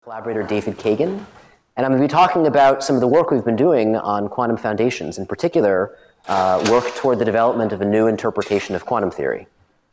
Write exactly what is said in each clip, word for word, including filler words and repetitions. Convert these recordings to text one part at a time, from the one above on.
Collaborator David Kagan, and I'm going to be talking about some of the work we've been doing on quantum foundations, in particular, uh, work toward the development of a new interpretation of quantum theory.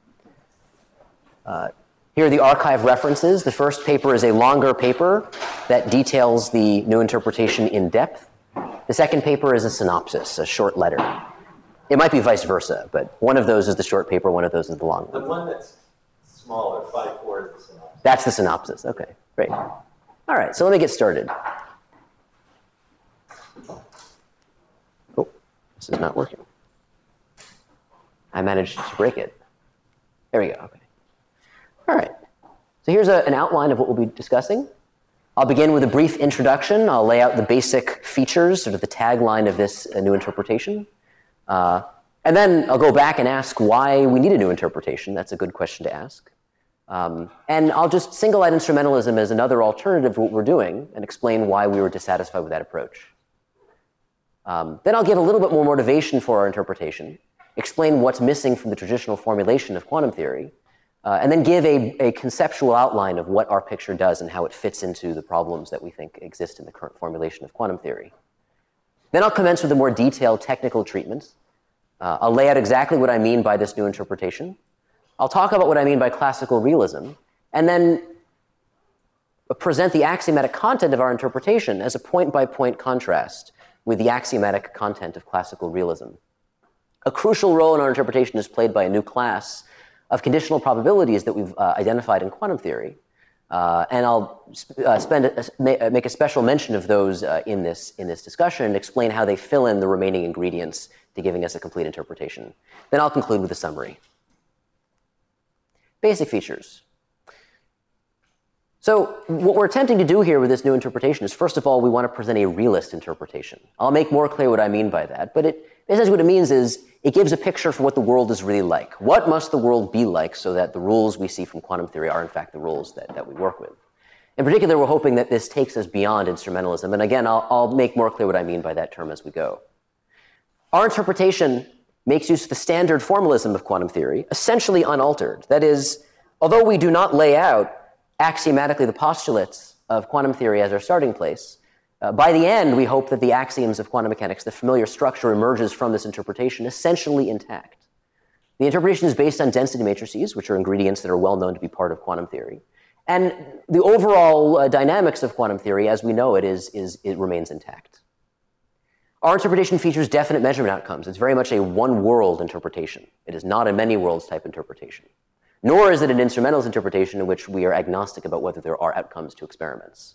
Uh, here are the archive references. The first paper is a longer paper that details the new interpretation in depth. The second paper is a synopsis, a short letter. It might be vice versa, but one of those is the short paper, one of those is the long one. The one that's smaller, five four, is the synopsis. That's the synopsis. Okay, great. All right, so let me get started. Oh, this is not working. I managed to break it. There we go, okay. All right, so here's a, an outline of what we'll be discussing. I'll begin with a brief introduction. I'll lay out the basic features, sort of the tagline of this uh, new interpretation. Uh, and then I'll go back and ask why we need a new interpretation. That's a good question to ask. Um, and I'll just single out instrumentalism as another alternative to what we're doing and explain why we were dissatisfied with that approach. Um, then I'll give a little bit more motivation for our interpretation, explain what's missing from the traditional formulation of quantum theory, uh, and then give a, a conceptual outline of what our picture does and how it fits into the problems that we think exist in the current formulation of quantum theory. Then I'll commence with a more detailed technical treatment. Uh, I'll lay out exactly what I mean by this new interpretation. I'll talk about what I mean by classical realism, and then present the axiomatic content of our interpretation as a point-by-point contrast with the axiomatic content of classical realism. A crucial role in our interpretation is played by a new class of conditional probabilities that we've uh, identified in quantum theory, uh, and I'll sp uh, spend a, ma make a special mention of those uh, in this in this discussion and explain how they fill in the remaining ingredients to giving us a complete interpretation. Then I'll conclude with a summary. Basic features. So what we're attempting to do here with this new interpretation is, first of all, we want to present a realist interpretation. I'll make more clear what I mean by that, but it, essentially what it means is it gives a picture for what the world is really like. What must the world be like so that the rules we see from quantum theory are in fact the rules that, that we work with? In particular, we're hoping that this takes us beyond instrumentalism, and again, I'll, I'll make more clear what I mean by that term as we go. Our interpretation makes use of the standard formalism of quantum theory, essentially unaltered. That is, although we do not lay out axiomatically the postulates of quantum theory as our starting place, uh, by the end, we hope that the axioms of quantum mechanics, the familiar structure, emerges from this interpretation essentially intact. The interpretation is based on density matrices, which are ingredients that are well known to be part of quantum theory. And the overall uh, dynamics of quantum theory, as we know it, is, is, it remains intact. Our interpretation features definite measurement outcomes. It's very much a one-world interpretation. It is not a many-worlds type interpretation. Nor is it an instrumentalist interpretation in which we are agnostic about whether there are outcomes to experiments.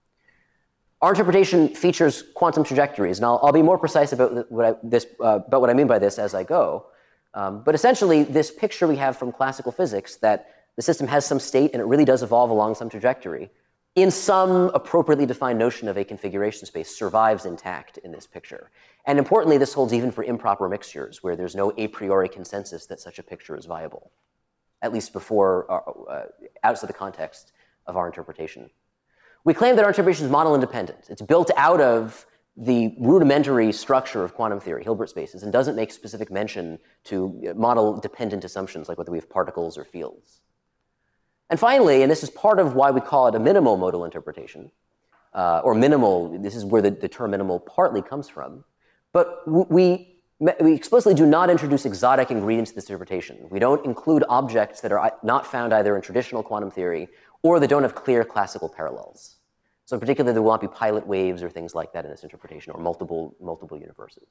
Our interpretation features quantum trajectories, and I'll, I'll be more precise about what I, this, uh, about what I mean by this as I go. Um, but essentially, this picture we have from classical physics that the system has some state and it really does evolve along some trajectory, in some appropriately defined notion of a configuration space, survives intact in this picture. And importantly, this holds even for improper mixtures, where there's no a priori consensus that such a picture is viable, at least before, uh, uh, outside the context of our interpretation. We claim that our interpretation is model independent. It's built out of the rudimentary structure of quantum theory, Hilbert spaces, and doesn't make specific mention to model-dependent assumptions like whether we have particles or fields. And finally, and this is part of why we call it a minimal modal interpretation, uh, or minimal, this is where the, the term minimal partly comes from, but we We explicitly do not introduce exotic ingredients to this interpretation. We don't include objects that are not found either in traditional quantum theory or that don't have clear classical parallels. So in particular, there will not be pilot waves or things like that in this interpretation, or multiple, multiple universes.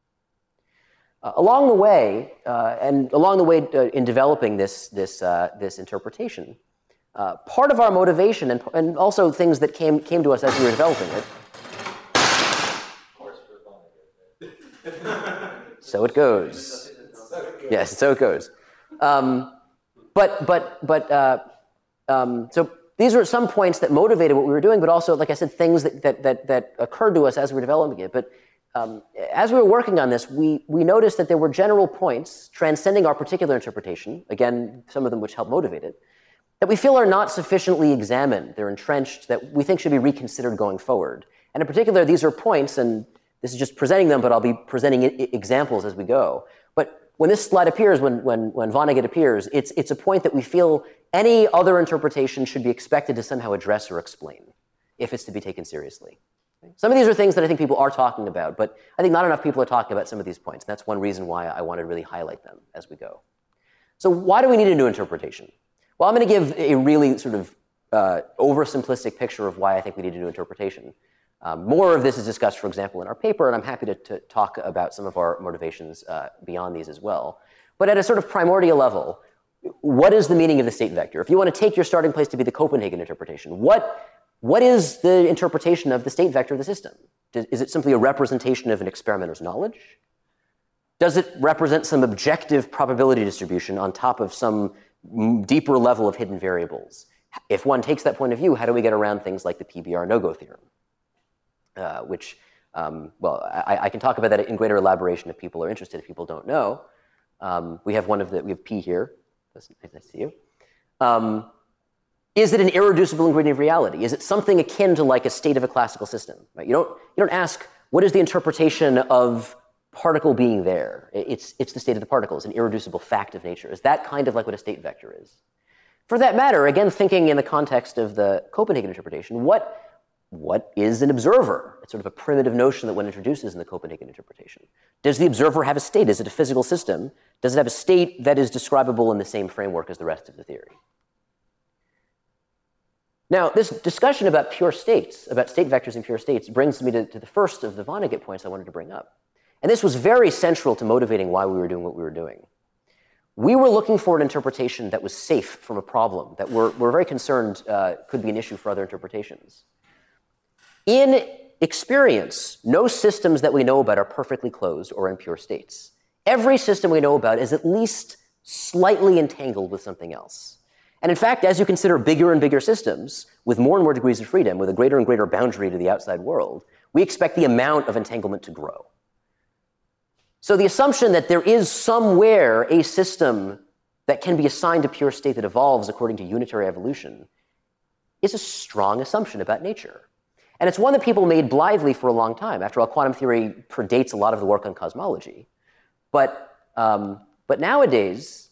Uh, along the way, uh, and along the way uh, in developing this, this, uh, this interpretation, uh, part of our motivation, and, and also things that came, came to us as we were developing it, so it goes. Yes, so it goes. Um, but but but uh, um, so these are some points that motivated what we were doing, but also, like I said, things that that that, that occurred to us as we were developing it. But um, as we were working on this, we we noticed that there were general points transcending our particular interpretation. Again, some of them which help motivate it, that we feel are not sufficiently examined. They're entrenched, that we think should be reconsidered going forward. And in particular, these are points, and this is just presenting them, but I'll be presenting examples as we go. But when this slide appears, when, when, when Vonnegut appears, it's, it's a point that we feel any other interpretation should be expected to somehow address or explain. if it's to be taken seriously. Some of these are things that I think people are talking about, but I think not enough people are talking about some of these points. And that's one reason why I wanted to really highlight them as we go. So why do we need a new interpretation? Well, I'm going to give a really sort of uh, oversimplistic picture of why I think we need a new interpretation. Um, more of this is discussed, for example, in our paper, and I'm happy to, to talk about some of our motivations uh, beyond these as well. But at a sort of primordial level, what is the meaning of the state vector? If you want to take your starting place to be the Copenhagen interpretation, what, what is the interpretation of the state vector of the system? Is it simply a representation of an experimenter's knowledge? Does it represent some objective probability distribution on top of some deeper level of hidden variables? If one takes that point of view, how do we get around things like the P B R no-go theorem? Uh, which, um, well, I, I can talk about that in greater elaboration if people are interested, if people don't know. Um, we have one of the, we have P here. That's nice to see you. Um, is it an irreducible ingredient of reality? Is it something akin to like a state of a classical system? Right? You don't, you don't ask, what is the interpretation of particle being there? It's, it's the state of the particle. It's an irreducible fact of nature. Is that kind of like what a state vector is? For that matter, again, thinking in the context of the Copenhagen interpretation, what, what is an observer? It's sort of a primitive notion that one introduces in the Copenhagen interpretation. Does the observer have a state? Is it a physical system? Does it have a state that is describable in the same framework as the rest of the theory? Now, this discussion about pure states, about state vectors and pure states, brings me to, to the first of the Vonnegut points I wanted to bring up. And this was very central to motivating why we were doing what we were doing. We were looking for an interpretation that was safe from a problem that we're, we're very concerned uh, could be an issue for other interpretations. In experience, no systems that we know about are perfectly closed or in pure states. Every system we know about is at least slightly entangled with something else. And in fact, as you consider bigger and bigger systems with more and more degrees of freedom, with a greater and greater boundary to the outside world, we expect the amount of entanglement to grow. So the assumption that there is somewhere a system that can be assigned a pure state that evolves according to unitary evolution is a strong assumption about nature. And it's one that people made blithely for a long time. After all, quantum theory predates a lot of the work on cosmology. But, um, but nowadays,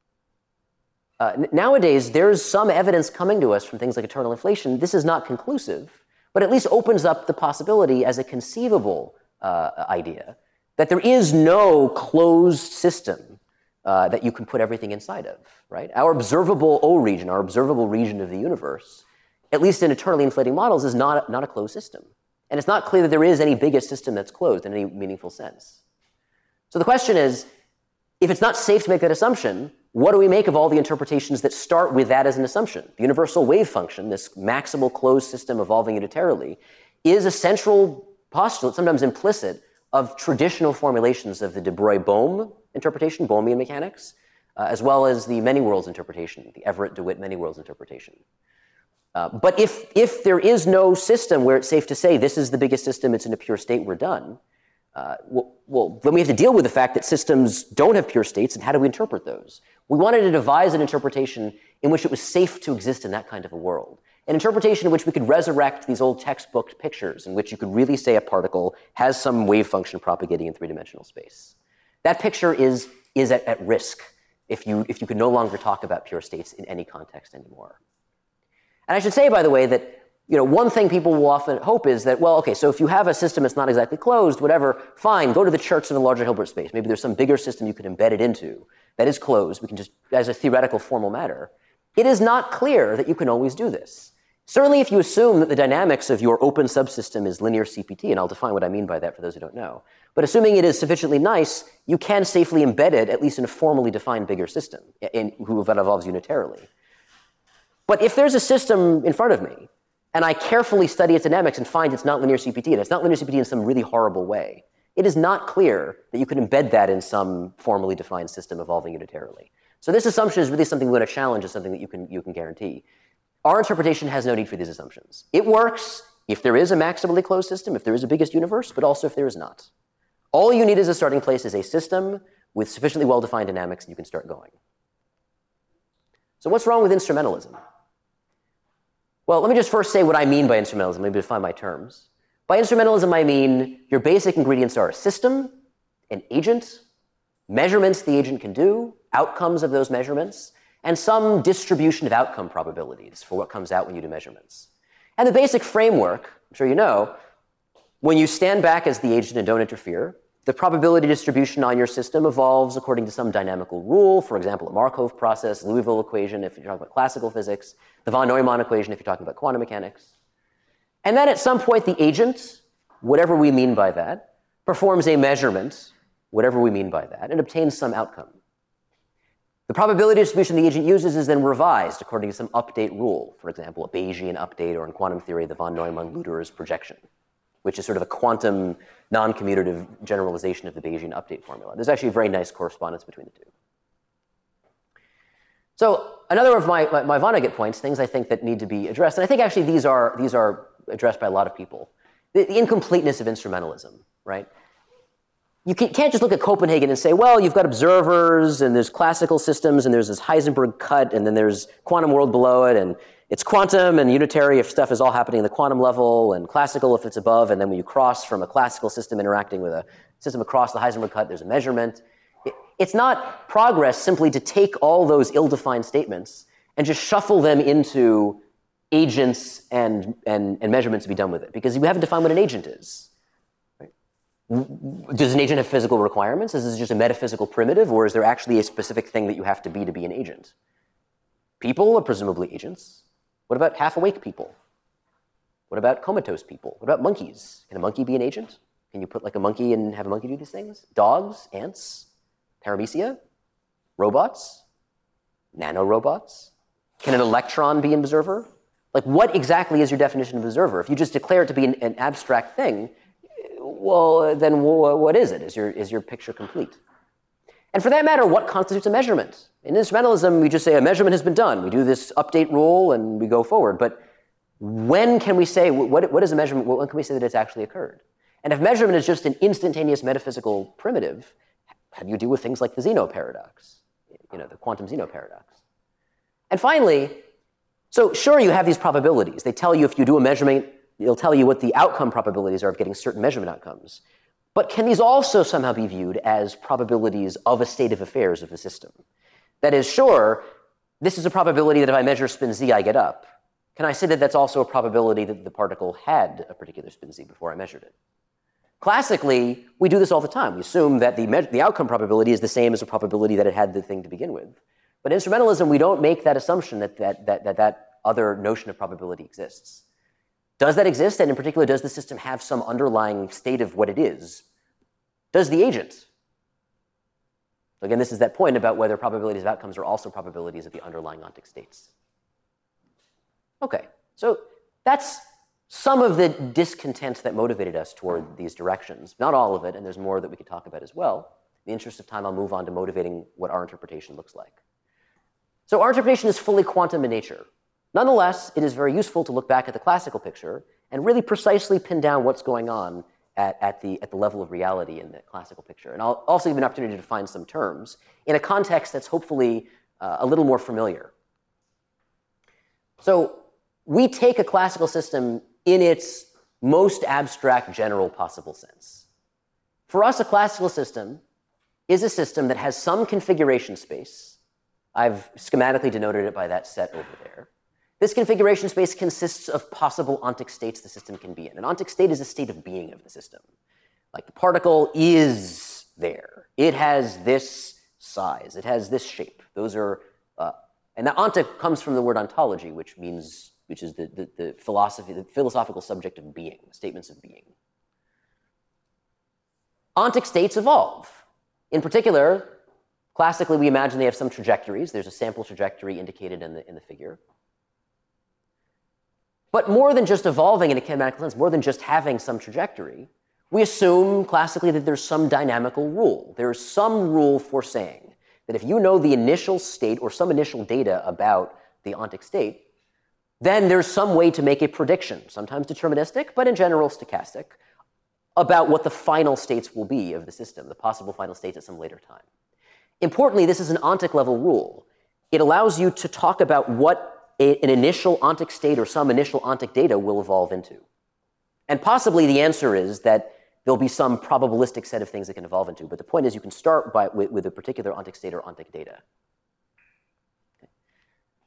uh, n nowadays, there's some evidence coming to us from things like eternal inflation. This is not conclusive, but at least opens up the possibility as a conceivable uh, idea that there is no closed system uh, that you can put everything inside of, right? Our observable O region, our observable region of the universe, at least in eternally inflating models, is not, not a closed system. And it's not clear that there is any biggest system that's closed in any meaningful sense. So the question is, if it's not safe to make that assumption, what do we make of all the interpretations that start with that as an assumption? The universal wave function, this maximal closed system evolving unitarily, is a central postulate, sometimes implicit, of traditional formulations of the de Broglie-Bohm interpretation, Bohmian mechanics, uh, as well as the many worlds interpretation, the Everett-DeWitt many worlds interpretation. Uh, but if, if there is no system where it's safe to say this is the biggest system, it's in a pure state, we're done, uh, well, well, then we have to deal with the fact that systems don't have pure states, and how do we interpret those? We wanted to devise an interpretation in which it was safe to exist in that kind of a world. An interpretation in which we could resurrect these old textbook pictures in which you could really say a particle has some wave function propagating in three-dimensional space. That picture is, is at, at risk if you, if you could no longer talk about pure states in any context anymore. And I should say, by the way, that you know, one thing people will often hope is that, well, okay, so if you have a system that's not exactly closed, whatever, fine, go to the Church in a larger Hilbert space. Maybe there's some bigger system you could embed it into that is closed. We can just, as a theoretical formal matter. It is not clear that you can always do this. Certainly if you assume that the dynamics of your open subsystem is linear C P T, and I'll define what I mean by that for those who don't know, but assuming it is sufficiently nice, you can safely embed it, at least in a formally defined bigger system, in, who that evolves unitarily. But if there's a system in front of me, and I carefully study its dynamics and find it's not linear C P T, and it's not linear C P T in some really horrible way, it is not clear that you can embed that in some formally defined system evolving unitarily. So this assumption is really something we want to challenge as something that you can, you can guarantee. Our interpretation has no need for these assumptions. It works if there is a maximally closed system, if there is a biggest universe, but also if there is not. All you need as a starting place is a system with sufficiently well-defined dynamics, and you can start going. So what's wrong with instrumentalism? Well, let me just first say what I mean by instrumentalism. Let me define my terms. By instrumentalism, I mean your basic ingredients are a system, an agent, measurements the agent can do, outcomes of those measurements, and some distribution of outcome probabilities for what comes out when you do measurements. And the basic framework, I'm sure you know, when you stand back as the agent and don't interfere, the probability distribution on your system evolves according to some dynamical rule, for example, a Markov process, Liouville equation if you're talking about classical physics, the von Neumann equation if you're talking about quantum mechanics. And then at some point, the agent, whatever we mean by that, performs a measurement, whatever we mean by that, and obtains some outcome. The probability distribution the agent uses is then revised according to some update rule, for example, a Bayesian update, or in quantum theory, the von Neumann-Lüders projection, which is sort of a quantum non-commutative generalization of the Bayesian update formula. There's actually a very nice correspondence between the two. So another of my, my, my Vonnegut points, things I think that need to be addressed, and I think actually these are, these are addressed by a lot of people. The, the incompleteness of instrumentalism, right? You can't just look at Copenhagen and say, well, you've got observers, and there's classical systems, and there's this Heisenberg cut, and then there's quantum world below it, and it's quantum and unitary if stuff is all happening in the quantum level, and classical if it's above, and then when you cross from a classical system interacting with a system across the Heisenberg cut, there's a measurement. It's not progress simply to take all those ill-defined statements and just shuffle them into agents and, and, and measurements to be done with it, because we haven't defined what an agent is. Does an agent have physical requirements? Is this just a metaphysical primitive, or is there actually a specific thing that you have to be to be an agent? People are presumably agents. What about half-awake people? What about comatose people? What about monkeys? Can a monkey be an agent? Can you put like a monkey and have a monkey do these things? Dogs, ants, paramecia, robots, nanorobots? Can an electron be an observer? Like, what exactly is your definition of observer? If you just declare it to be an, an abstract thing, well, then what is it? Is your, is your picture complete? And for that matter, what constitutes a measurement? In instrumentalism, we just say a measurement has been done. We do this update rule and we go forward. But when can we say, what, what is a measurement? When can we say that it's actually occurred? And if measurement is just an instantaneous metaphysical primitive, how do you deal with things like the Zeno paradox, you know, the quantum Zeno paradox? And finally, so sure, you have these probabilities. They tell you if you do a measurement, it'll tell you what the outcome probabilities are of getting certain measurement outcomes. But can these also somehow be viewed as probabilities of a state of affairs of the system? That is, sure, this is a probability that if I measure spin z, I get up. Can I say that that's also a probability that the particle had a particular spin z before I measured it? Classically, we do this all the time. We assume that the, the outcome probability is the same as a probability that it had the thing to begin with. But in instrumentalism, we don't make that assumption that that, that, that, that other notion of probability exists. Does that exist? And in particular, does the system have some underlying state of what it is? Does the agent? Again, this is that point about whether probabilities of outcomes are also probabilities of the underlying ontic states. Okay, so that's some of the discontent that motivated us toward these directions. Not all of it, and there's more that we could talk about as well. In the interest of time, I'll move on to motivating what our interpretation looks like. So our interpretation is fully quantum in nature. Nonetheless, it is very useful to look back at the classical picture and really precisely pin down what's going on at, at, the, at the level of reality in the classical picture. And I'll also give an opportunity to define some terms in a context that's hopefully uh, a little more familiar. So we take a classical system in its most abstract general possible sense. For us, a classical system is a system that has some configuration space. I've schematically denoted it by that set over there. This configuration space consists of possible ontic states the system can be in. An ontic state is a state of being of the system. Like the particle is there. It has this size. It has this shape. Those are, uh, and the ontic comes from the word ontology, which means, which is the, the, the philosophy, the philosophical subject of being, statements of being. Ontic states evolve. In particular, classically, we imagine they have some trajectories. There's a sample trajectory indicated in the, in the figure. But more than just evolving in a kinematical sense, more than just having some trajectory, we assume classically that there's some dynamical rule. There's some rule for saying that if you know the initial state or some initial data about the ontic state, then there's some way to make a prediction, sometimes deterministic, but in general stochastic, about what the final states will be of the system, the possible final states at some later time. Importantly, this is an ontic level rule. It allows you to talk about what a, an initial ontic state or some initial ontic data will evolve into. And possibly the answer is that there'll be some probabilistic set of things it can evolve into. But the point is you can start by, with, with a particular ontic state or ontic data. Okay.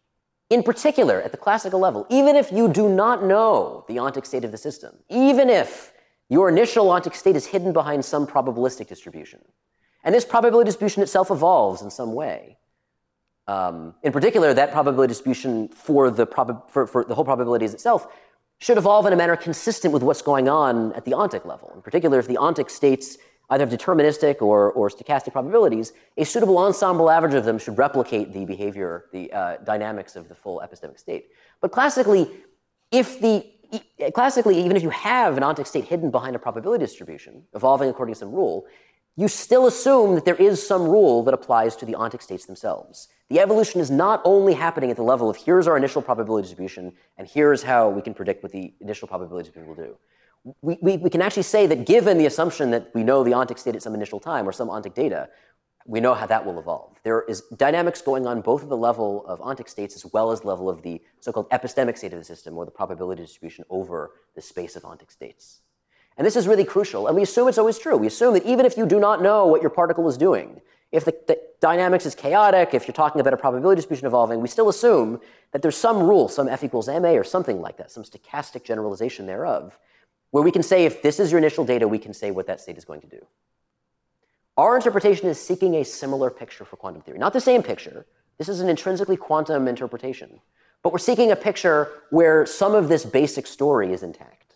In particular, at the classical level, even if you do not know the ontic state of the system, even if your initial ontic state is hidden behind some probabilistic distribution, and this probability distribution itself evolves in some way, um, in particular, that probability distribution for the, prob for, for the whole probabilities itself should evolve in a manner consistent with what's going on at the ontic level. In particular, if the ontic states either have deterministic or, or stochastic probabilities, a suitable ensemble average of them should replicate the behavior, the uh, dynamics of the full epistemic state. But classically, if the, e classically, even if you have an ontic state hidden behind a probability distribution, evolving according to some rule, you still assume that there is some rule that applies to the ontic states themselves. The evolution is not only happening at the level of here's our initial probability distribution, and here's how we can predict what the initial probability distribution will do. We, we, we can actually say that given the assumption that we know the ontic state at some initial time or some ontic data, we know how that will evolve. There is dynamics going on both at the level of ontic states as well as the level of the so-called epistemic state of the system, or the probability distribution over the space of ontic states. And this is really crucial, and we assume it's always true. We assume that even if you do not know what your particle is doing, if the, the dynamics is chaotic, if you're talking about a probability distribution evolving, we still assume that there's some rule, some F equals ma or something like that, some stochastic generalization thereof, where we can say if this is your initial data, we can say what that state is going to do. Our interpretation is seeking a similar picture for quantum theory. Not the same picture. This is an intrinsically quantum interpretation. But we're seeking a picture where some of this basic story is intact.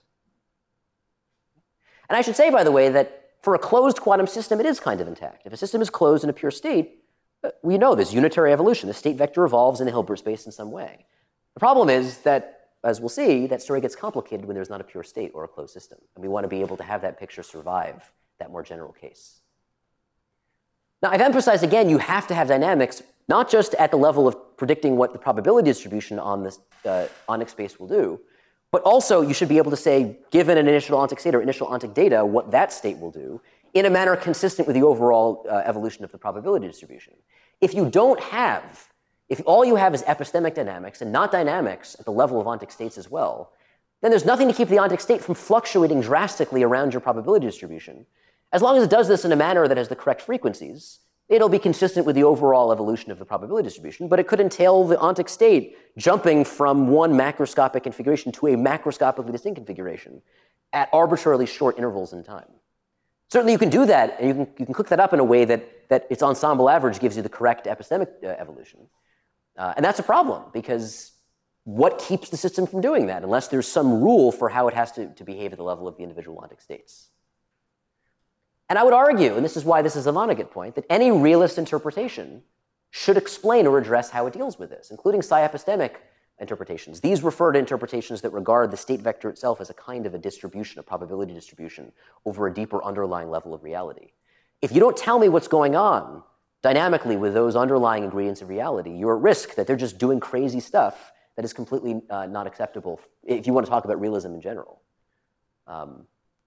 And I should say, by the way, that for a closed quantum system, it is kind of intact. If a system is closed in a pure state, we know there's unitary evolution. The state vector evolves in a Hilbert space in some way. The problem is that, as we'll see, that story gets complicated when there's not a pure state or a closed system. And we want to be able to have that picture survive that more general case. Now, I've emphasized again, you have to have dynamics, not just at the level of predicting what the probability distribution on this uh, ontic space will do, but also you should be able to say, given an initial ontic state or initial ontic data, what that state will do in a manner consistent with the overall uh, evolution of the probability distribution. If you don't have If all you have is epistemic dynamics and not dynamics at the level of ontic states as well, then there's nothing to keep the ontic state from fluctuating drastically around your probability distribution. As long as it does this in a manner that has the correct frequencies, it'll be consistent with the overall evolution of the probability distribution, but it could entail the ontic state jumping from one macroscopic configuration to a macroscopically distinct configuration at arbitrarily short intervals in time. Certainly you can do that, and you can, you can cook that up in a way that, that its ensemble average gives you the correct epistemic uh, evolution. Uh, and that's a problem, because what keeps the system from doing that unless there's some rule for how it has to, to behave at the level of the individual ontic states? And I would argue, and this is why this is a Vonnegut point, that any realist interpretation should explain or address how it deals with this, including psi-epistemic interpretations. These refer to interpretations that regard the state vector itself as a kind of a distribution, a probability distribution, over a deeper underlying level of reality. If you don't tell me what's going on dynamically with those underlying ingredients of reality, you're at risk that they're just doing crazy stuff that is completely uh, not acceptable if you want to talk about realism in general. Um,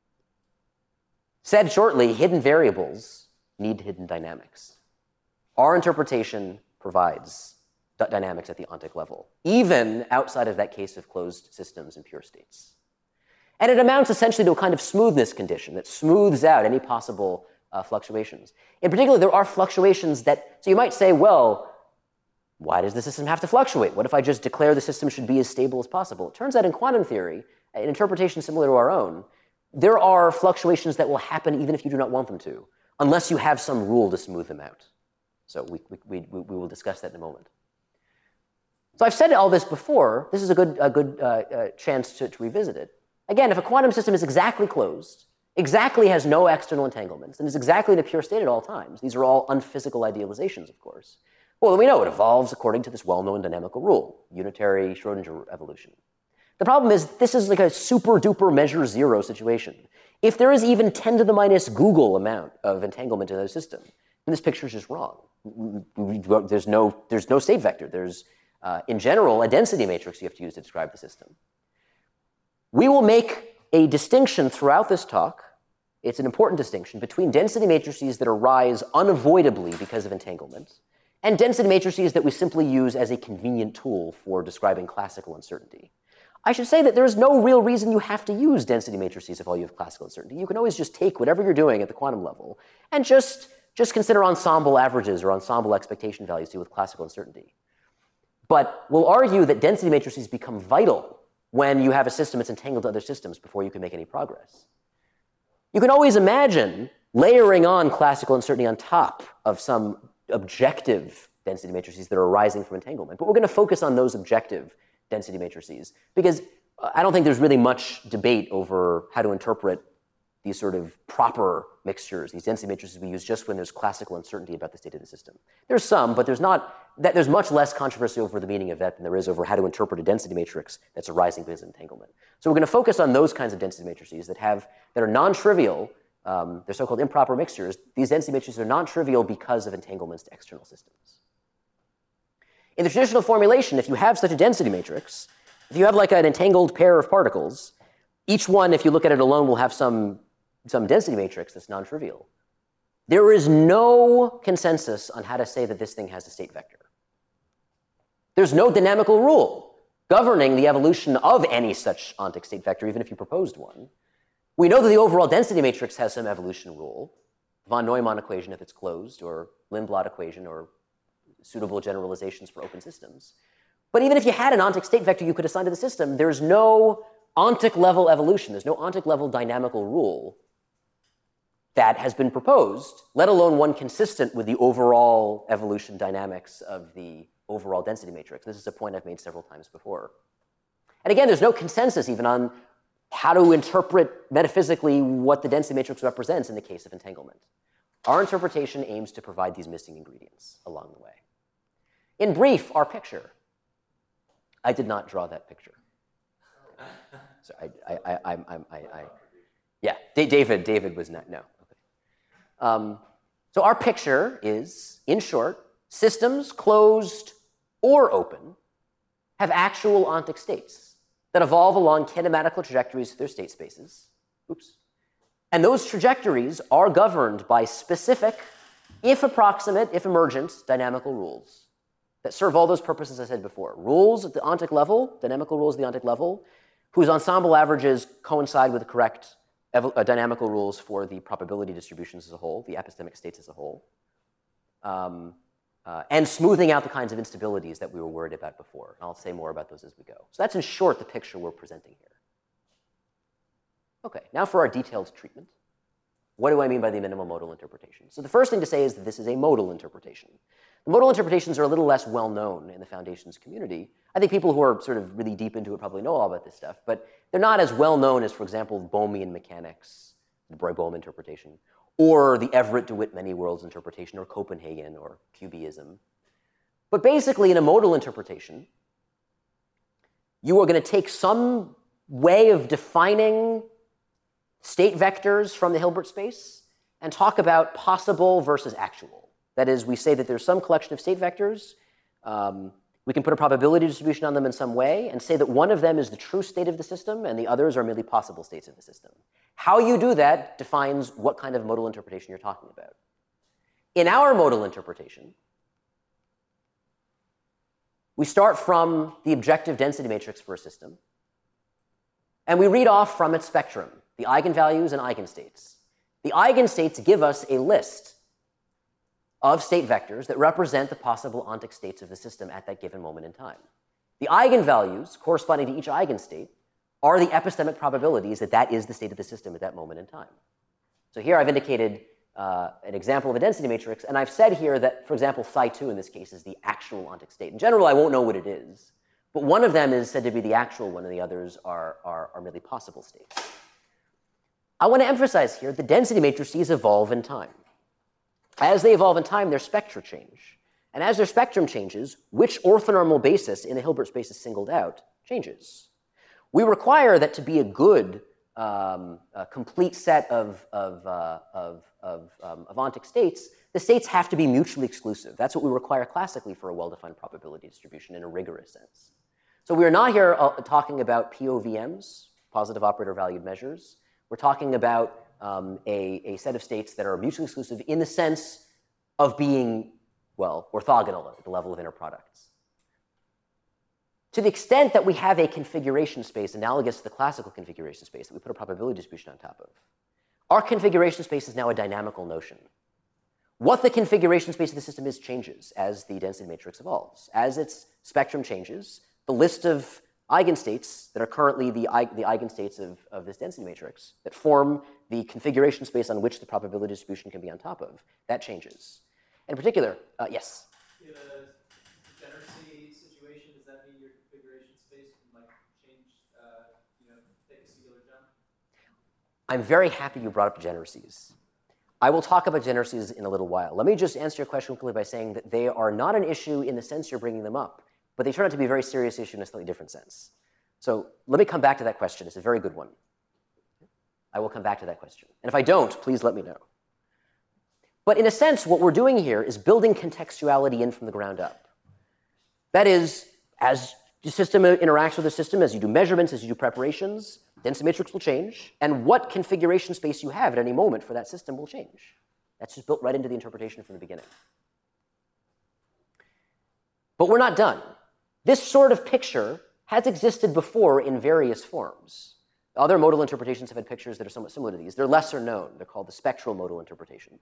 said shortly, hidden variables need hidden dynamics. Our interpretation provides dynamics at the ontic level, even outside of that case of closed systems and pure states. And it amounts essentially to a kind of smoothness condition that smooths out any possible uh, fluctuations. In particular, there are fluctuations that, so you might say, well, why does the system have to fluctuate? What if I just declare the system should be as stable as possible? It turns out in quantum theory, an interpretation similar to our own, there are fluctuations that will happen even if you do not want them to, unless you have some rule to smooth them out. So we, we, we, we will discuss that in a moment. So I've said all this before. This is a good, a good uh, uh, chance to, to revisit it. Again, if a quantum system is exactly closed, exactly has no external entanglements, and is exactly in a pure state at all times, these are all unphysical idealizations, of course, well, then we know it evolves according to this well-known dynamical rule, unitary Schrodinger evolution. The problem is this is like a super-duper measure zero situation. If there is even ten to the minus Google amount of entanglement in the system, then this picture is just wrong. There's no, there's no state vector. There's, uh, in general, a density matrix you have to use to describe the system. We will make a distinction throughout this talk. It's an important distinction between density matrices that arise unavoidably because of entanglement and density matrices that we simply use as a convenient tool for describing classical uncertainty. I should say that there is no real reason you have to use density matrices if all you have classical uncertainty. You can always just take whatever you're doing at the quantum level and just, just consider ensemble averages or ensemble expectation values to do with classical uncertainty. But we'll argue that density matrices become vital when you have a system that's entangled to other systems before you can make any progress. You can always imagine layering on classical uncertainty on top of some objective density matrices that are arising from entanglement. But we're going to focus on those objective density matrices because I don't think there's really much debate over how to interpret these sort of proper mixtures, these density matrices we use just when there's classical uncertainty about the state of the system. There's some, but there's not, that, there's much less controversy over the meaning of that than there is over how to interpret a density matrix that's arising because of entanglement. So we're going to focus on those kinds of density matrices that have, that are non-trivial, um, they're so-called improper mixtures. These density matrices are non-trivial because of entanglements to external systems. In the traditional formulation, if you have such a density matrix, if you have like an entangled pair of particles, each one, if you look at it alone, will have some some density matrix that's non-trivial. There is no consensus on how to say that this thing has a state vector. There's no dynamical rule governing the evolution of any such ontic state vector, even if you proposed one. We know that the overall density matrix has some evolution rule, von Neumann equation if it's closed, or Lindblad equation, or suitable generalizations for open systems. But even if you had an ontic state vector you could assign to the system, there's no ontic level evolution. There's no ontic level dynamical rule that has been proposed, let alone one consistent with the overall evolution dynamics of the overall density matrix. This is a point I've made several times before. And again, there's no consensus even on how to interpret metaphysically what the density matrix represents in the case of entanglement. Our interpretation aims to provide these missing ingredients along the way. In brief, our picture. I did not draw that picture. So I, I, I, I, I, I, I yeah, D David, David was not, no. Um, so our picture is, in short, systems, closed or open, have actual ontic states that evolve along kinematical trajectories through their state spaces. Oops. And those trajectories are governed by specific, if approximate, if emergent, dynamical rules that serve all those purposes I said before. Rules at the ontic level, dynamical rules at the ontic level, whose ensemble averages coincide with the correct Uh, dynamical rules for the probability distributions as a whole, the epistemic states as a whole, um, uh, and smoothing out the kinds of instabilities that we were worried about before. And I'll say more about those as we go. So that's in short the picture we're presenting here. Okay, now for our detailed treatment. What do I mean by the minimal modal interpretation? So the first thing to say is that this is a modal interpretation. The modal interpretations are a little less well known in the foundations community. I think people who are sort of really deep into it probably know all about this stuff, but they're not as well known as, for example, Bohmian mechanics, the Breuil-Bohm interpretation, or the Everett-DeWitt many-worlds interpretation, or Copenhagen, or Cubism. But basically, in a modal interpretation, you are going to take some way of defining state vectors from the Hilbert space and talk about possible versus actual. That is, we say that there's some collection of state vectors. Um, we can put a probability distribution on them in some way and say that one of them is the true state of the system and the others are merely possible states of the system. How you do that defines what kind of modal interpretation you're talking about. In our modal interpretation, we start from the objective density matrix for a system, and we read off from its spectrum, the eigenvalues and eigenstates. The eigenstates give us a list of state vectors that represent the possible ontic states of the system at that given moment in time. The eigenvalues corresponding to each eigenstate are the epistemic probabilities that that is the state of the system at that moment in time. So here I've indicated uh, an example of a density matrix, and I've said here that, for example, psi two in this case is the actual ontic state. In general, I won't know what it is, but one of them is said to be the actual one and the others are, are, are merely possible states. I want to emphasize here the density matrices evolve in time. As they evolve in time, their spectra change. And as their spectrum changes, which orthonormal basis in the Hilbert space is singled out changes. We require that to be a good, um, a complete set of, of, uh, of, of, um, of ontic states, the states have to be mutually exclusive. That's what we require classically for a well-defined probability distribution in a rigorous sense. So we are not here uh, talking about P O V Ms, positive operator valued measures. We're talking about Um, a, a set of states that are mutually exclusive in the sense of being, well, orthogonal at the level of inner products. To the extent that we have a configuration space analogous to the classical configuration space that we put a probability distribution on top of, our configuration space is now a dynamical notion. What the configuration space of the system is changes as the density matrix evolves. As its spectrum changes, the list of eigenstates that are currently the, the eigenstates of, of this density matrix that form the configuration space on which the probability distribution can be on top of, that changes. In particular, uh, yes? In a degeneracy situation, does that mean your configuration space can like change, uh, you know, take a singular jump? I'm very happy you brought up degeneracies. I will talk about degeneracies in a little while. Let me just answer your question quickly by saying that they are not an issue in the sense you're bringing them up, but they turn out to be a very serious issue in a slightly different sense. So let me come back to that question. It's a very good one. I will come back to that question. And if I don't, please let me know. But in a sense, what we're doing here is building contextuality in from the ground up. That is, as the system interacts with the system, as you do measurements, as you do preparations, density matrix will change, and what configuration space you have at any moment for that system will change. That's just built right into the interpretation from the beginning. But we're not done. This sort of picture has existed before in various forms. Other modal interpretations have had pictures that are somewhat similar to these. They're lesser known. They're called the spectral modal interpretations.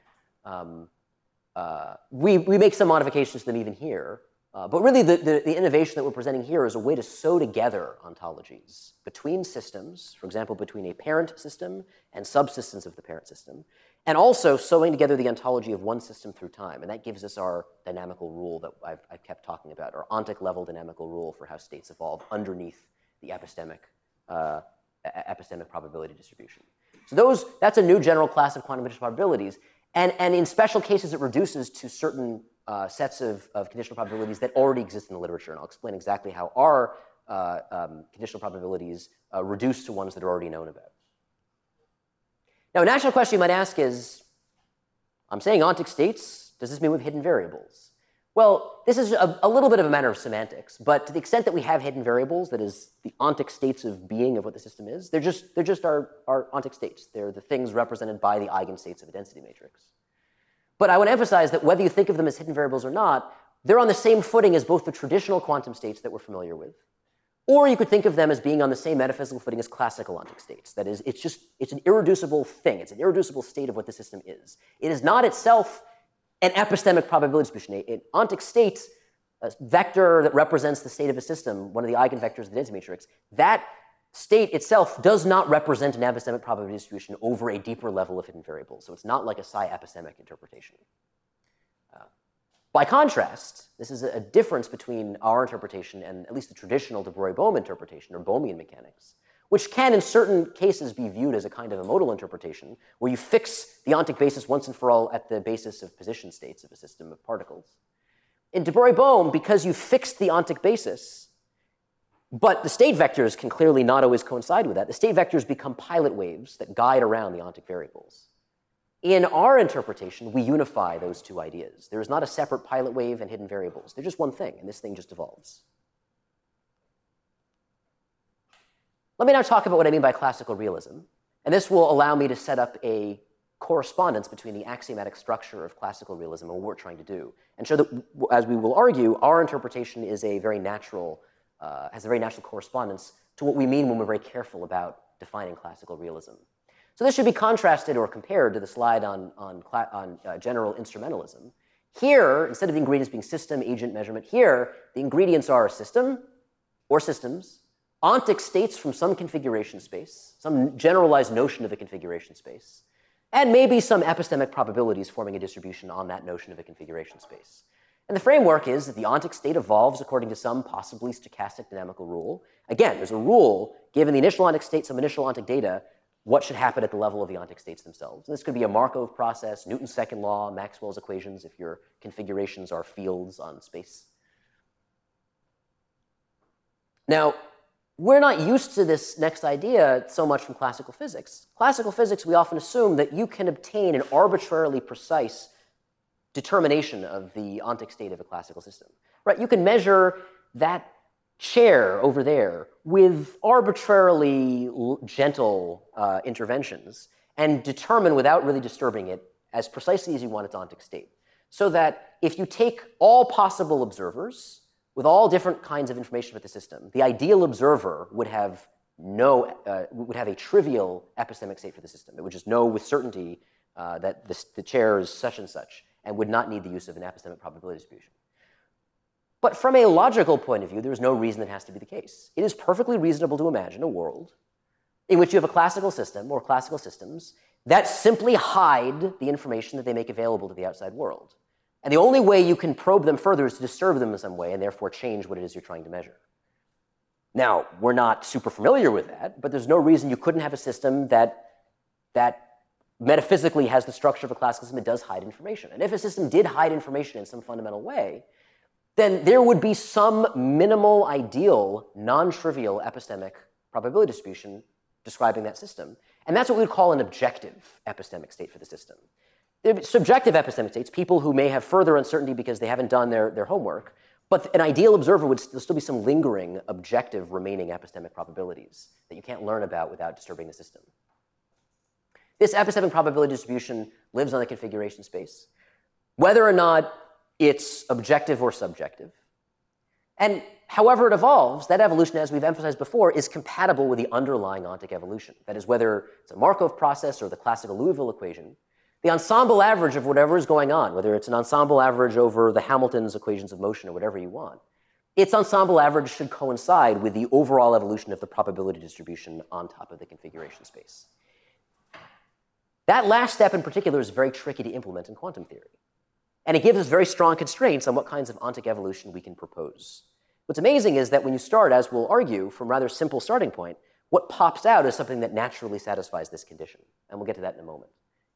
Um, uh, we, we make some modifications to them even here. Uh, but really, the, the, the innovation that we're presenting here is a way to sew together ontologies between systems, for example, between a parent system and subsystems of the parent system, and also sewing together the ontology of one system through time. And that gives us our dynamical rule that I've, I've kept talking about, our ontic level dynamical rule for how states evolve underneath the epistemic, uh, epistemic probability distribution. So those, that's a new general class of quantum conditional probabilities. And, and in special cases, it reduces to certain uh, sets of, of conditional probabilities that already exist in the literature. And I'll explain exactly how our uh, um, conditional probabilities uh, reduce to ones that are already known about. Now, a natural question you might ask is, I'm saying ontic states, does this mean we have hidden variables? Well, this is a, a little bit of a matter of semantics, but to the extent that we have hidden variables, that is the ontic states of being of what the system is, they're just, they're just our, our ontic states. They're the things represented by the eigenstates of a density matrix. But I want to emphasize that whether you think of them as hidden variables or not, they're on the same footing as both the traditional quantum states that we're familiar with, or you could think of them as being on the same metaphysical footing as classical ontic states. That is, it's just, it's an irreducible thing. It's an irreducible state of what the system is. It is not itself an epistemic probability distribution. An ontic state, a vector that represents the state of a system, one of the eigenvectors of the density matrix, that state itself does not represent an epistemic probability distribution over a deeper level of hidden variables. So it's not like a psi-epistemic interpretation. Uh, by contrast, this is a difference between our interpretation and at least the traditional de Broglie-Bohm interpretation, or Bohmian mechanics, which can in certain cases be viewed as a kind of a modal interpretation, where you fix the ontic basis once and for all at the basis of position states of a system of particles. In de Broglie-Bohm, because you fixed the ontic basis, but the state vectors can clearly not always coincide with that, the state vectors become pilot waves that guide around the ontic variables. In our interpretation, we unify those two ideas. There is not a separate pilot wave and hidden variables. They're just one thing, and this thing just evolves. Let me now talk about what I mean by classical realism. And this will allow me to set up a correspondence between the axiomatic structure of classical realism and what we're trying to do, and show that, as we will argue, our interpretation is a very natural, uh, has a very natural correspondence to what we mean when we're very careful about defining classical realism. So this should be contrasted or compared to the slide on, on, on uh, general instrumentalism. Here, instead of the ingredients being system, agent, measurement, here, the ingredients are a system or systems, ontic states from some configuration space, some generalized notion of a configuration space, and maybe some epistemic probabilities forming a distribution on that notion of a configuration space. And the framework is that the ontic state evolves according to some possibly stochastic dynamical rule. Again, there's a rule, given the initial ontic state, some initial ontic data, what should happen at the level of the ontic states themselves. And this could be a Markov process, Newton's second law, Maxwell's equations, if your configurations are fields on space. Now, we're not used to this next idea so much from classical physics. Classical physics, we often assume that you can obtain an arbitrarily precise determination of the ontic state of a classical system. Right? You can measure that chair over there with arbitrarily gentle uh, interventions and determine without really disturbing it as precisely as you want its ontic state. So that if you take all possible observers with all different kinds of information about the system, the ideal observer would have no, uh, would have a trivial epistemic state for the system. It would just know with certainty uh, that this, the chair is such and such, and would not need the use of an epistemic probability distribution. But from a logical point of view, there's no reason that has to be the case. It is perfectly reasonable to imagine a world in which you have a classical system or classical systems that simply hide the information that they make available to the outside world. And the only way you can probe them further is to disturb them in some way and therefore change what it is you're trying to measure. Now, we're not super familiar with that, but there's no reason you couldn't have a system that, that metaphysically has the structure of a classical system. It does hide information. And if a system did hide information in some fundamental way, then there would be some minimal, ideal, non-trivial epistemic probability distribution describing that system. And that's what we would call an objective epistemic state for the system. There are subjective epistemic states, people who may have further uncertainty because they haven't done their, their homework, but an ideal observer would st- still be some lingering, objective, remaining epistemic probabilities that you can't learn about without disturbing the system. This epistemic probability distribution lives on the configuration space, whether or not it's objective or subjective. And however it evolves, that evolution, as we've emphasized before, is compatible with the underlying ontic evolution. That is, whether it's a Markov process or the classical Liouville equation, the ensemble average of whatever is going on, whether it's an ensemble average over the Hamilton's equations of motion or whatever you want, its ensemble average should coincide with the overall evolution of the probability distribution on top of the configuration space. That last step in particular is very tricky to implement in quantum theory. And it gives us very strong constraints on what kinds of ontic evolution we can propose. What's amazing is that when you start, as we'll argue, from a rather simple starting point, what pops out is something that naturally satisfies this condition. And we'll get to that in a moment.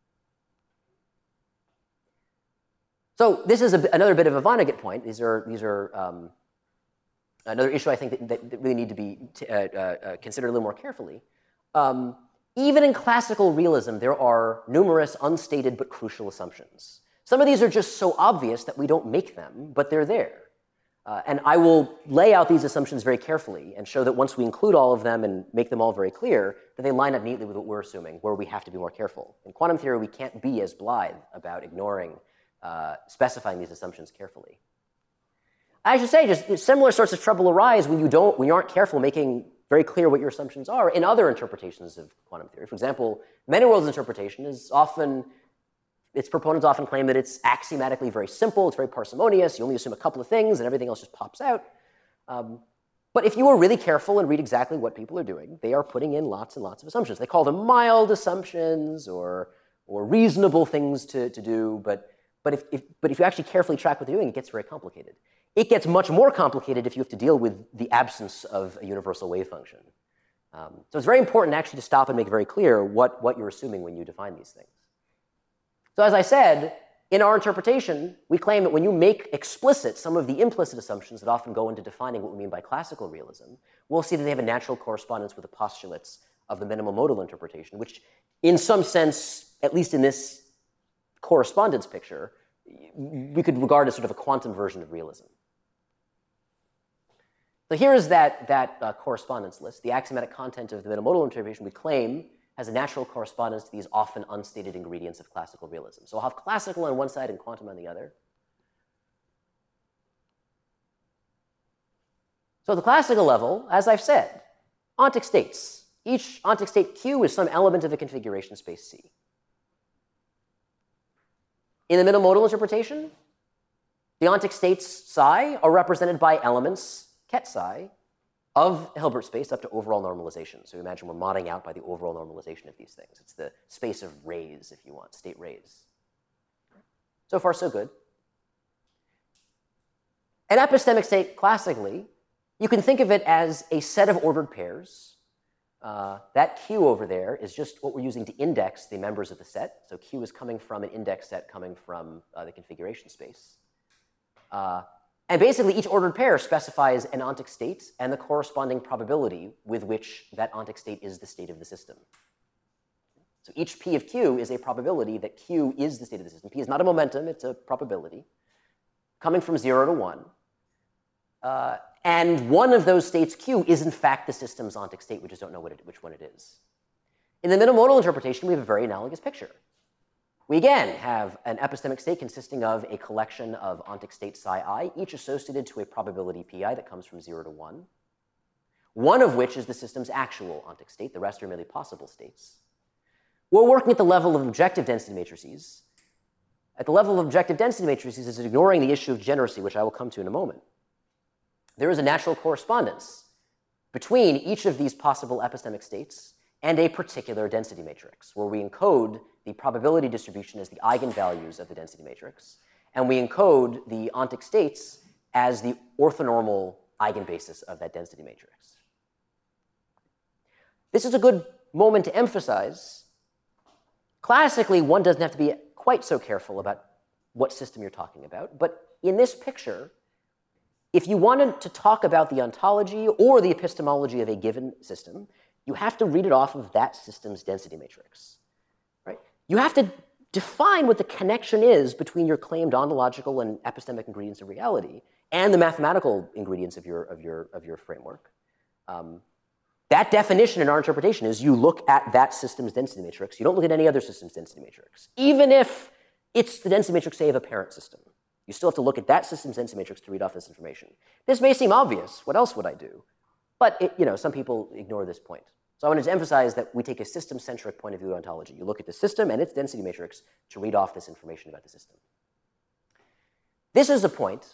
So this is a, another bit of a Vonnegut point. These are, these are um, another issue I think that, that, that really need to be t- uh, uh, considered a little more carefully. Um, even in classical realism, there are numerous unstated but crucial assumptions. Some of these are just so obvious that we don't make them, but they're there. Uh, and I will lay out these assumptions very carefully and show that once we include all of them and make them all very clear, that they line up neatly with what we're assuming, where we have to be more careful. In quantum theory, we can't be as blithe about ignoring, uh, specifying these assumptions carefully. I should say, just similar sorts of trouble arise when you don't, when you aren't careful making very clear what your assumptions are in other interpretations of quantum theory. For example, many worlds interpretation is often, its proponents often claim that it's axiomatically very simple, it's very parsimonious, you only assume a couple of things and everything else just pops out. Um, but if you are really careful and read exactly what people are doing, they are putting in lots and lots of assumptions. They call them mild assumptions or, or reasonable things to, to do, but, but, if, if, but if you actually carefully track what they're doing, it gets very complicated. It gets much more complicated if you have to deal with the absence of a universal wave function. Um, so it's very important actually to stop and make very clear what, what you're assuming when you define these things. So as I said, in our interpretation, we claim that when you make explicit some of the implicit assumptions that often go into defining what we mean by classical realism, we'll see that they have a natural correspondence with the postulates of the minimal modal interpretation, which in some sense, at least in this correspondence picture, we could regard as sort of a quantum version of realism. So here is that, that uh, correspondence list. The axiomatic content of the minimal modal interpretation we claim has a natural correspondence to these often unstated ingredients of classical realism. So I'll have classical on one side and quantum on the other. So at the classical level, as I've said, ontic states. Each ontic state Q is some element of a configuration space C. In the minimal modal interpretation, the ontic states psi are represented by elements ket psi of Hilbert space up to overall normalization. So imagine we're modding out by the overall normalization of these things. It's the space of rays, if you want, state rays. So far, so good. An epistemic state, classically, you can think of it as a set of ordered pairs. Uh, that Q over there is just what we're using to index the members of the set. So Q is coming from an index set coming from uh, the configuration space. Uh, And basically, each ordered pair specifies an ontic state and the corresponding probability with which that ontic state is the state of the system. So each P of Q is a probability that Q is the state of the system. P is not a momentum, it's a probability, coming from zero to one. Uh, and one of those states, Q, is in fact the system's ontic state. We just don't know what it, which one it is. In the minimal modal interpretation, we have a very analogous picture. We again have an epistemic state consisting of a collection of ontic states psi I, each associated to a probability pi that comes from zero to one, one of which is the system's actual ontic state. The rest are merely possible states. we're working at the level of objective density matrices. At the level of objective density matrices is ignoring the issue of degeneracy, which I will come to in a moment. There is a natural correspondence between each of these possible epistemic states and a particular density matrix, where we encode the probability distribution as the eigenvalues of the density matrix, and we encode the ontic states as the orthonormal eigenbasis of that density matrix. This is a good moment to emphasize. Classically, one doesn't have to be quite so careful about what system you're talking about, but in this picture, if you wanted to talk about the ontology or the epistemology of a given system, you have to read it off of that system's density matrix, right? You have to define what the connection is between your claimed ontological and epistemic ingredients of reality and the mathematical ingredients of your, of your, of your framework. Um, that definition in our interpretation is you look at that system's density matrix. You don't look at any other system's density matrix, even if it's the density matrix, say, of a parent system. You still have to look at that system's density matrix to read off this information. This may seem obvious. What else would I do? But it, you know, some people ignore this point. So I wanted to emphasize that we take a system-centric point of view of ontology. You look at the system and its density matrix to read off this information about the system. This is a point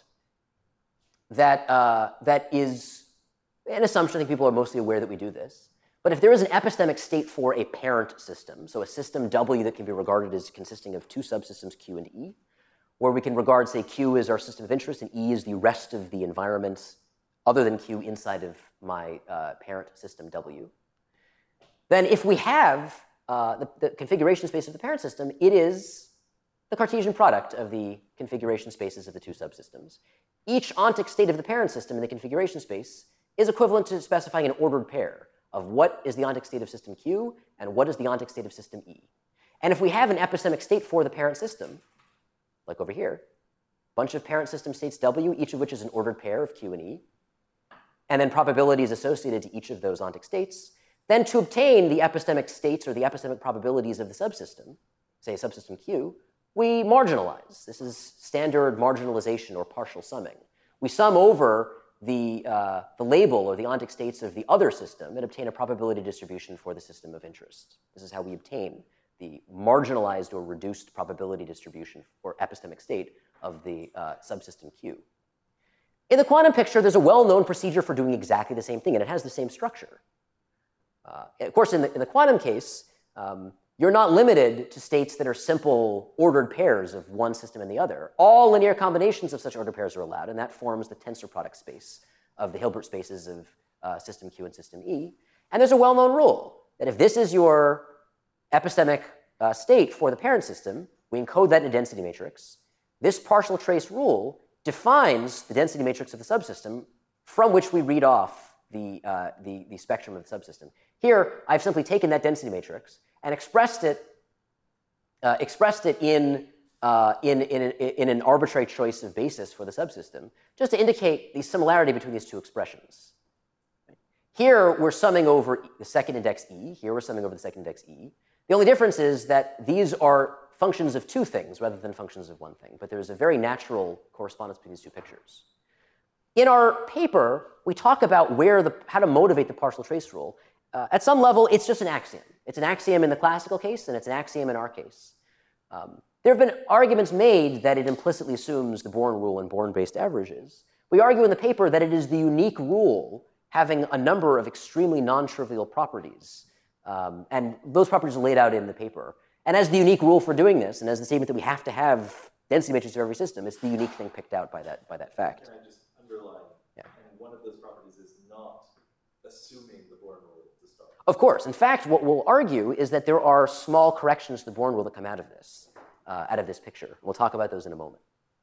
that, uh, that is an assumption. I think people are mostly aware that we do this. But if there is an epistemic state for a parent system, so a system W that can be regarded as consisting of two subsystems Q and E, where we can regard, say, Q as our system of interest and E is the rest of the environment other than Q inside of my uh, parent system W, then if we have uh, the, the configuration space of the parent system, it is the Cartesian product of the configuration spaces of the two subsystems. Each ontic state of the parent system in the configuration space is equivalent to specifying an ordered pair of what is the ontic state of system Q and what is the ontic state of system E. And if we have an epistemic state for the parent system, like over here, a bunch of parent system states W, each of which is an ordered pair of Q and E, and then probabilities associated to each of those ontic states, then to obtain the epistemic states or the epistemic probabilities of the subsystem, say subsystem Q, we marginalize. This is standard marginalization or partial summing. We sum over the, uh, the label or the ontic states of the other system and obtain a probability distribution for the system of interest. This is how we obtain the marginalized or reduced probability distribution or epistemic state of the uh, subsystem Q. In the quantum picture, there's a well-known procedure for doing exactly the same thing, and it has the same structure. Uh, of course, in the, in the quantum case, um, you're not limited to states that are simple ordered pairs of one system and the other. All linear combinations of such ordered pairs are allowed, and that forms the tensor product space of the Hilbert spaces of uh, system Q and system E. And there's a well-known rule that if this is your epistemic uh, state for the parent system, we encode that in a density matrix. This partial trace rule defines the density matrix of the subsystem from which we read off the, uh, the, the spectrum of the subsystem. Here, I've simply taken that density matrix and expressed it, uh, expressed it in, uh, in, in, in an arbitrary choice of basis for the subsystem, just to indicate the similarity between these two expressions. Here, we're summing over the second index E. Here, we're summing over the second index E. The only difference is that these are functions of two things rather than functions of one thing, but there's a very natural correspondence between these two pictures. In our paper, we talk about where the, how to motivate the partial trace rule. Uh, at some level, it's just an axiom. It's an axiom in the classical case, and it's an axiom in our case. Um, there have been arguments made that it implicitly assumes the Born rule and Born-based averages. We argue in the paper that it is the unique rule having a number of extremely non-trivial properties. Um, and those properties are laid out in the paper. And as the unique rule for doing this, and as the statement that we have to have density matrices for every system, it's the unique thing picked out by that, by that fact. Can I just underline? Yeah. And one of those properties is not assuming the Born rule to start. Of course. In fact, what we'll argue is that there are small corrections to the Born rule that come out of this, uh, out of this picture. We'll talk about those in a moment.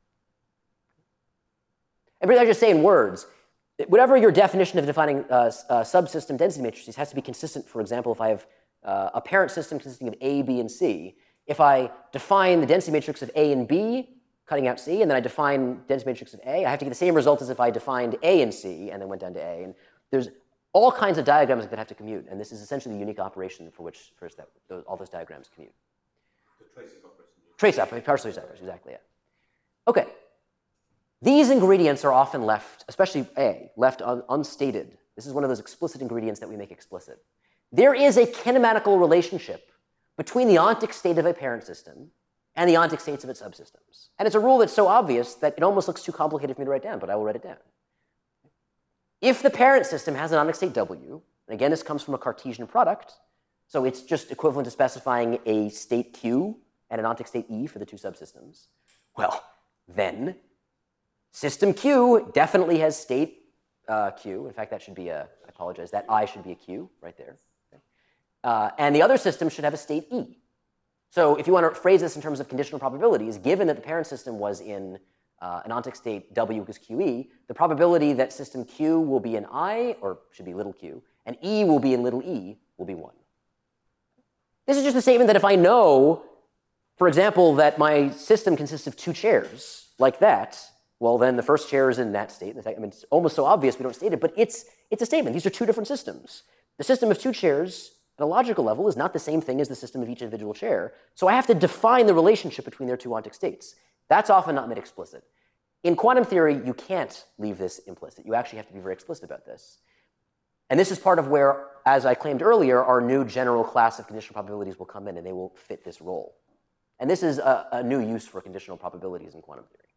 And really, I just say in words, whatever your definition of defining uh, uh, subsystem density matrices has to be consistent. For example, if I have uh, a parent system consisting of A, B, and C, if I define the density matrix of A and B, cutting out C, and then I define density matrix of A, I have to get the same result as if I defined A and C and then went down to A. And there's all kinds of diagrams that have to commute, and this is essentially the unique operation for which for that, those, all those diagrams commute. The tracing operation. Trace operation, partial trace operation, exactly, yeah. Okay. These ingredients are often left, especially A, left un unstated. This is one of those explicit ingredients that we make explicit. There is a kinematical relationship between the ontic state of a parent system and the ontic states of its subsystems. And it's a rule that's so obvious that it almost looks too complicated for me to write down, but I will write it down. If the parent system has an ontic state W, and again, this comes from a Cartesian product, so it's just equivalent to specifying a state Q and an ontic state E for the two subsystems, well, then system Q definitely has state uh, Q. In fact, that should be a, I apologize, that I should be a Q right there. Okay. Uh, and the other system should have a state E. So if you want to phrase this in terms of conditional probabilities, given that the parent system was in uh, an ontic state W equals Q E, the probability that system Q will be in I, or should be little q, and E will be in little e, will be one. This is just a statement that if I know, for example, that my system consists of two chairs, like that, well, then the first chair is in that state. I mean, it's almost so obvious we don't state it, but it's, it's a statement. These are two different systems. The system of two chairs at a logical level is not the same thing as the system of each individual chair. So I have to define the relationship between their two ontic states. That's often not made explicit. In quantum theory, you can't leave this implicit. You actually have to be very explicit about this. And this is part of where, as I claimed earlier, our new general class of conditional probabilities will come in, and they will fit this role. And this is a, a new use for conditional probabilities in quantum theory.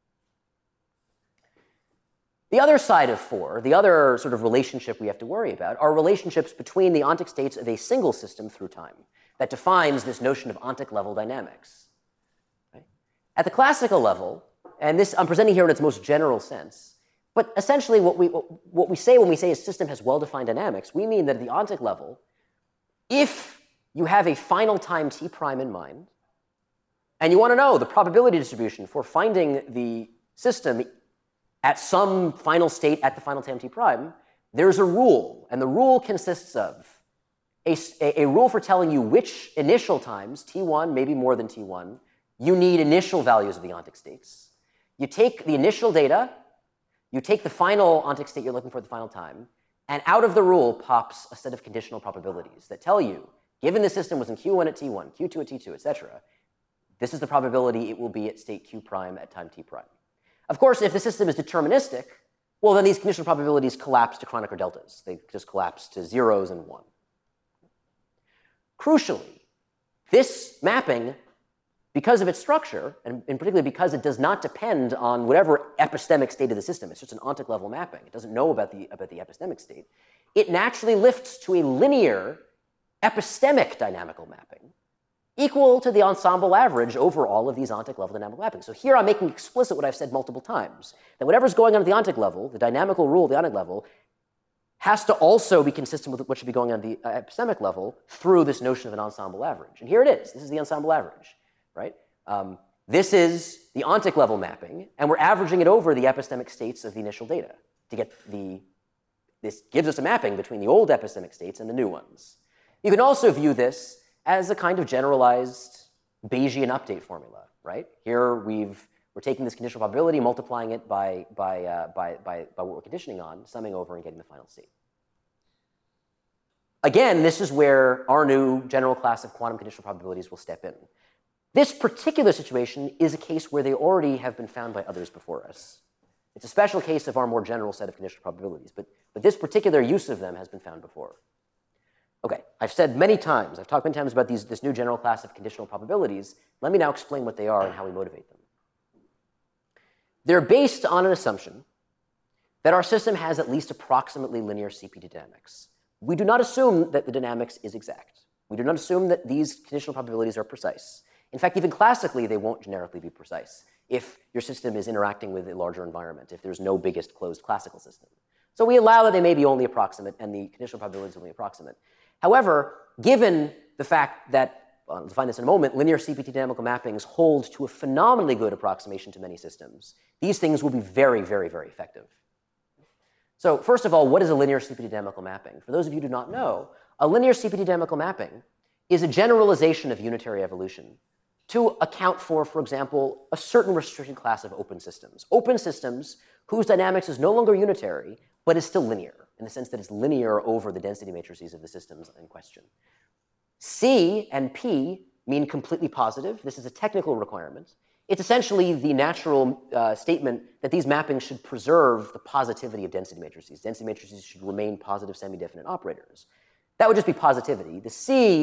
The other side of four, the other sort of relationship we have to worry about, are relationships between the ontic states of a single system through time. That defines this notion of ontic level dynamics. Right? At the classical level, and this I'm presenting here in its most general sense, but essentially what we, what we say when we say a system has well-defined dynamics, we mean that at the ontic level, if you have a final time t prime in mind, and you want to know the probability distribution for finding the system at some final state at the final time t prime, there's a rule. And the rule consists of a, a, a rule for telling you which initial times, t one, maybe more than t one, you need initial values of the ontic states. You take the initial data, you take the final ontic state you're looking for at the final time, and out of the rule pops a set of conditional probabilities that tell you, given the system was in q one at t one, q two at t two, et cetera, this is the probability it will be at state q prime at time t prime. Of course, if the system is deterministic, well, then these conditional probabilities collapse to Kronecker deltas. They just collapse to zeros and one. Crucially, this mapping, because of its structure, and in particular because it does not depend on whatever epistemic state of the system, it's just an ontic level mapping. It doesn't know about the, about the epistemic state. It naturally lifts to a linear epistemic dynamical mapping, equal to the ensemble average over all of these ontic level dynamical mappings. So here I'm making explicit what I've said multiple times, that whatever's going on at the ontic level, the dynamical rule of the ontic level, has to also be consistent with what should be going on at the uh, epistemic level through this notion of an ensemble average. And here it is. This is the ensemble average, right? Um, this is the ontic level mapping, and we're averaging it over the epistemic states of the initial data to get the, this gives us a mapping between the old epistemic states and the new ones. You can also view this as a kind of generalized Bayesian update formula, right? Here we've, we're taking this conditional probability, multiplying it by, by, uh, by, by, by what we're conditioning on, summing over and getting the final state. Again, this is where our new general class of quantum conditional probabilities will step in. This particular situation is a case where they already have been found by others before us. It's a special case of our more general set of conditional probabilities, but, but this particular use of them has been found before. Okay, I've said many times, I've talked many times about these, this new general class of conditional probabilities. Let me now explain what they are and how we motivate them. They're based on an assumption that our system has at least approximately linear C P T dynamics. We do not assume that the dynamics is exact. We do not assume that these conditional probabilities are precise. In fact, even classically, they won't generically be precise if your system is interacting with a larger environment, if there's no biggest closed classical system. So we allow that they may be only approximate, and the conditional probability is only approximate. However, given the fact that, well, I'll define this in a moment, linear C P T dynamical mappings hold to a phenomenally good approximation to many systems, these things will be very, very, very effective. So first of all, what is a linear C P T dynamical mapping? For those of you who do not know, a linear C P T dynamical mapping is a generalization of unitary evolution to account for, for example, a certain restricted class of open systems. Open systems whose dynamics is no longer unitary, but is still linear, in the sense that it's linear over the density matrices of the systems in question. C and P mean completely positive. This is a technical requirement. It's essentially the natural uh, statement that these mappings should preserve the positivity of density matrices. Density matrices should remain positive semi-definite operators. That would just be positivity. The C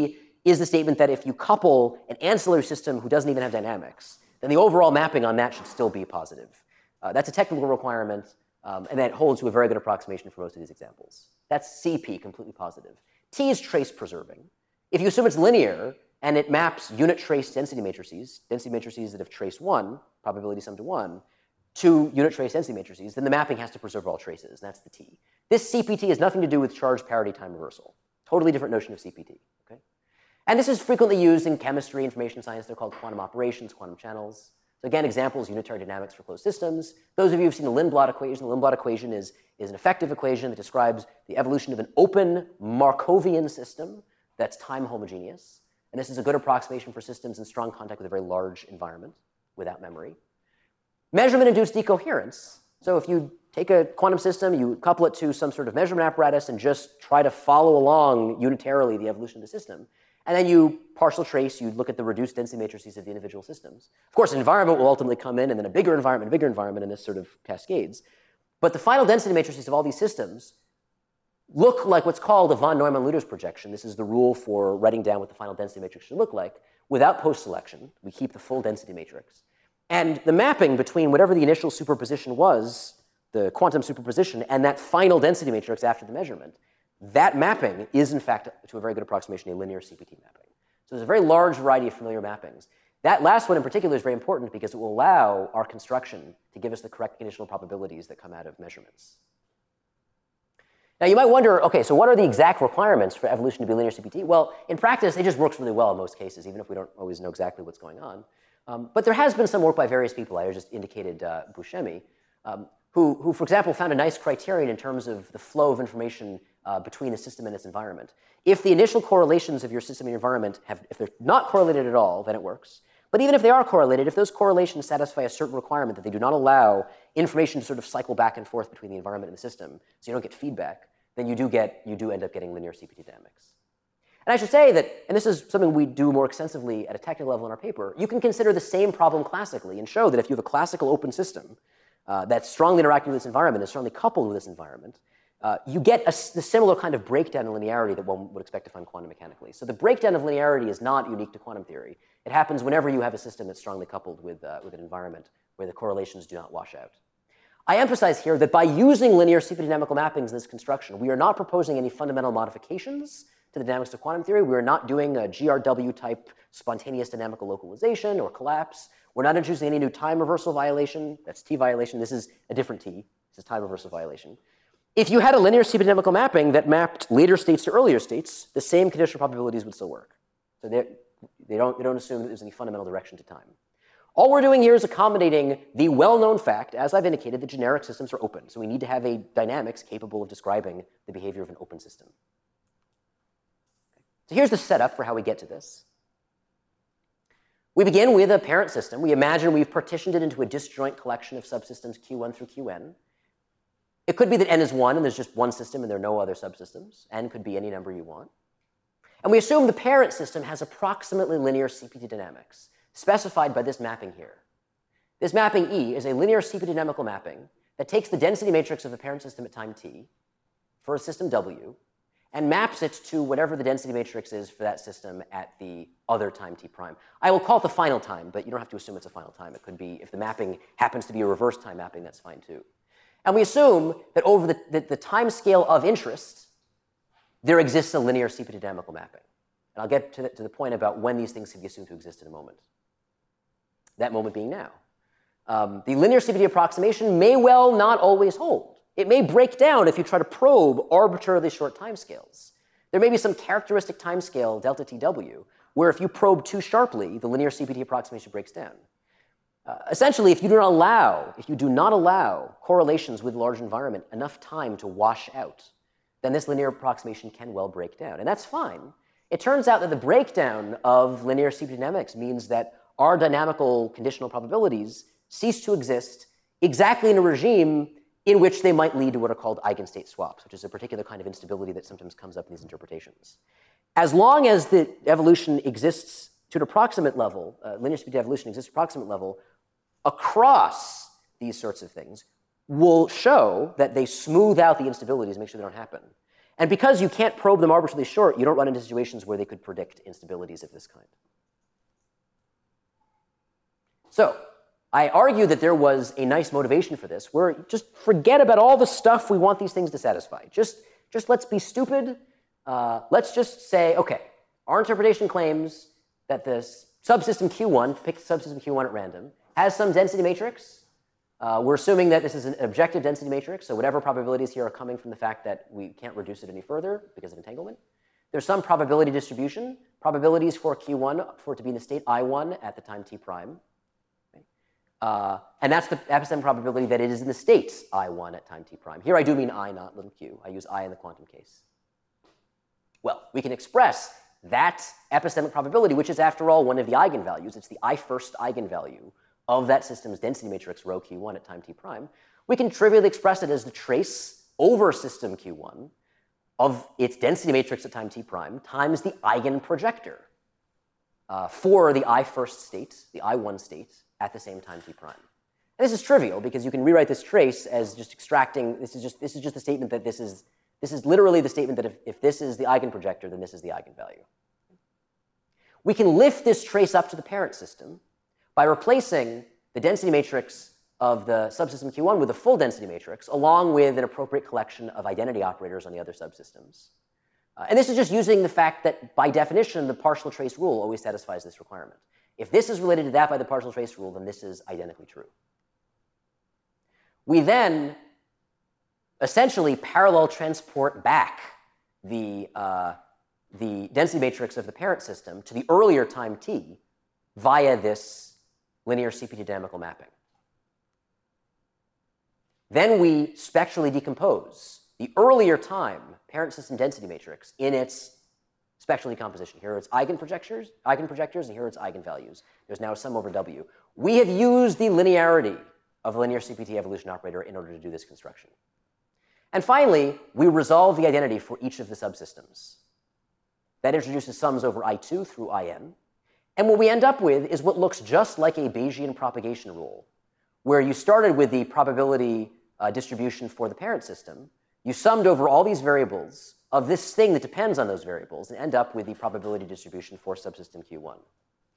is the statement that if you couple an ancillary system who doesn't even have dynamics, then the overall mapping on that should still be positive. Uh, that's a technical requirement, um, and that holds to a very good approximation for most of these examples. That's C P, completely positive. T is trace preserving. If you assume it's linear and it maps unit trace density matrices, density matrices that have trace one, probability sum to one, to unit trace density matrices, then the mapping has to preserve all traces. That's the T. This C P T has nothing to do with charge parity time reversal. Totally different notion of C P T. Okay? And this is frequently used in chemistry, information science. They're called quantum operations, quantum channels. So again, examples, unitary dynamics for closed systems. Those of you who've seen the Lindblad equation, the Lindblad equation is, is an effective equation that describes the evolution of an open Markovian system that's time homogeneous. And this is a good approximation for systems in strong contact with a very large environment without memory. Measurement-induced decoherence. So if you take a quantum system, you couple it to some sort of measurement apparatus and just try to follow along unitarily the evolution of the system. And then you partial trace, you look at the reduced density matrices of the individual systems. Of course, an environment will ultimately come in, and then a bigger environment, a bigger environment, and this sort of cascades. But the final density matrices of all these systems look like what's called a von Neumann-Lüders projection. This is the rule for writing down what the final density matrix should look like. Without post-selection, we keep the full density matrix. And the mapping between whatever the initial superposition was, the quantum superposition, and that final density matrix after the measurement, that mapping is, in fact, to a very good approximation, a linear C P T mapping. So there's a very large variety of familiar mappings. That last one in particular is very important because it will allow our construction to give us the correct conditional probabilities that come out of measurements. Now, you might wonder, okay, so what are the exact requirements for evolution to be linear C P T? Well, in practice, it just works really well in most cases, even if we don't always know exactly what's going on. Um, but there has been some work by various people. I just indicated uh, Buscemi, um, who, who, for example, found a nice criterion in terms of the flow of information uh, between a system and its environment. If the initial correlations of your system and your environment have, if they're not correlated at all, then it works. But even if they are correlated, if those correlations satisfy a certain requirement that they do not allow information to sort of cycle back and forth between the environment and the system, so you don't get feedback, then you do get, you do end up getting linear C P T dynamics. And I should say that, and this is something we do more extensively at a technical level in our paper, you can consider the same problem classically and show that if you have a classical open system uh, that's strongly interacting with this environment, is strongly coupled with this environment, uh, you get a, the similar kind of breakdown in linearity that one would expect to find quantum mechanically. So the breakdown of linearity is not unique to quantum theory. It happens whenever you have a system that's strongly coupled with, uh, with an environment where the correlations do not wash out. I emphasize here that by using linear C P T dynamical mappings in this construction, we are not proposing any fundamental modifications to the dynamics of quantum theory. We are not doing a G R W-type spontaneous dynamical localization or collapse. We're not introducing any new time reversal violation. That's T violation. This is a different T. This is time reversal violation. If you had a linear C P T dynamical mapping that mapped later states to earlier states, the same conditional probabilities would still work. So they don't, they don't assume that there's any fundamental direction to time. All we're doing here is accommodating the well-known fact, as I've indicated, that generic systems are open. So we need to have a dynamics capable of describing the behavior of an open system. So here's the setup for how we get to this. We begin with a parent system. We imagine we've partitioned it into a disjoint collection of subsystems Q one through Q n. It could be that n is one and there's just one system and there are no other subsystems. N could be any number you want. And we assume the parent system has approximately linear C P T dynamics, specified by this mapping here. This mapping E is a linear C P T dynamical mapping that takes the density matrix of the parent system at time t for a system W and maps it to whatever the density matrix is for that system at the other time t prime. I will call it the final time, but you don't have to assume it's a final time. It could be, if the mapping happens to be a reverse time mapping, that's fine too. And we assume that over the, the, the time scale of interest, there exists a linear C P T dynamical mapping. And I'll get to the, to the point about when these things can be assumed to exist in a moment. That moment being now. Um, the linear C P T approximation may well not always hold. It may break down if you try to probe arbitrarily short timescales. There may be some characteristic timescale, delta T W, where if you probe too sharply, the linear C P T approximation breaks down. Uh, essentially, if you do not allow, if you do not allow correlations with large environment enough time to wash out, then this linear approximation can well break down. And that's fine. It turns out that the breakdown of linear C P T dynamics means that our dynamical conditional probabilities cease to exist exactly in a regime in which they might lead to what are called eigenstate swaps, which is a particular kind of instability that sometimes comes up in these interpretations. As long as the evolution exists to an approximate level, uh, linear C P T evolution exists at an approximate level, across these sorts of things will show that they smooth out the instabilities, make sure they don't happen. And because you can't probe them arbitrarily short, you don't run into situations where they could predict instabilities of this kind. So I argue that there was a nice motivation for this, where just forget about all the stuff we want these things to satisfy. Just, just let's be stupid. Uh, let's just say, OK, our interpretation claims that this subsystem Q one, pick subsystem Q one at random, has some density matrix. Uh, we're assuming that this is an objective density matrix, so whatever probabilities here are coming from the fact that we can't reduce it any further because of entanglement. There's some probability distribution, probabilities for Q one for it to be in the state I one at the time t prime. Okay. Uh, and that's the epistemic probability that it is in the state I one at time t prime. Here I do mean I, not little q. I use I in the quantum case. Well, we can express that epistemic probability, which is, after all, one of the eigenvalues. It's the I first eigenvalue of that system's density matrix rho Q one at time t prime. We can trivially express it as the trace over system Q one of its density matrix at time t prime times the eigenprojector uh, for the I first state, the I one state, at the same time t prime. And this is trivial because you can rewrite this trace as just extracting, this is just, this is just a statement that this is, this is literally the statement that if, if this is the eigenprojector, then this is the eigenvalue. We can lift this trace up to the parent system by replacing the density matrix of the subsystem Q one with a full density matrix, along with an appropriate collection of identity operators on the other subsystems. Uh, and this is just using the fact that, by definition, the partial trace rule always satisfies this requirement. If this is related to that by the partial trace rule, then this is identically true. We then essentially parallel transport back the, uh, the density matrix of the parent system to the earlier time t via this linear C P T dynamical mapping. Then we spectrally decompose the earlier time parent system density matrix in its spectral decomposition. Here are its eigenprojectors, eigenprojectors, and here are its eigenvalues. There's now a sum over W. We have used the linearity of the linear C P T evolution operator in order to do this construction. And finally, we resolve the identity for each of the subsystems. That introduces sums over I two through I n. And what we end up with is what looks just like a Bayesian propagation rule, where you started with the probability uh, distribution for the parent system, you summed over all these variables of this thing that depends on those variables, and end up with the probability distribution for subsystem Q one.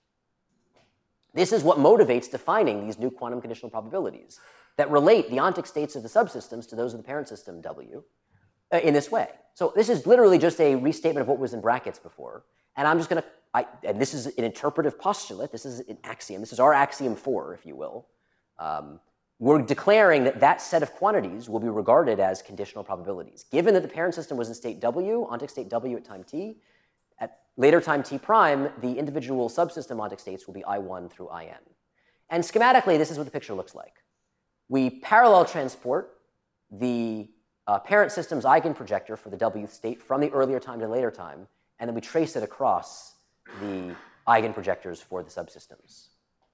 This is what motivates defining these new quantum conditional probabilities that relate the ontic states of the subsystems to those of the parent system W uh, in this way. So this is literally just a restatement of what was in brackets before. And I'm just going to, and this is an interpretive postulate, this is an axiom, this is our axiom four, if you will. Um, we're declaring that that set of quantities will be regarded as conditional probabilities. Given that the parent system was in state W, ontic state W at time t, at later time t prime, the individual subsystem ontic states will be I one through I n. And schematically, this is what the picture looks like. We parallel transport the uh, parent system's eigenprojector for the W state from the earlier time to later time, and then we trace it across the eigenprojectors for the subsystems.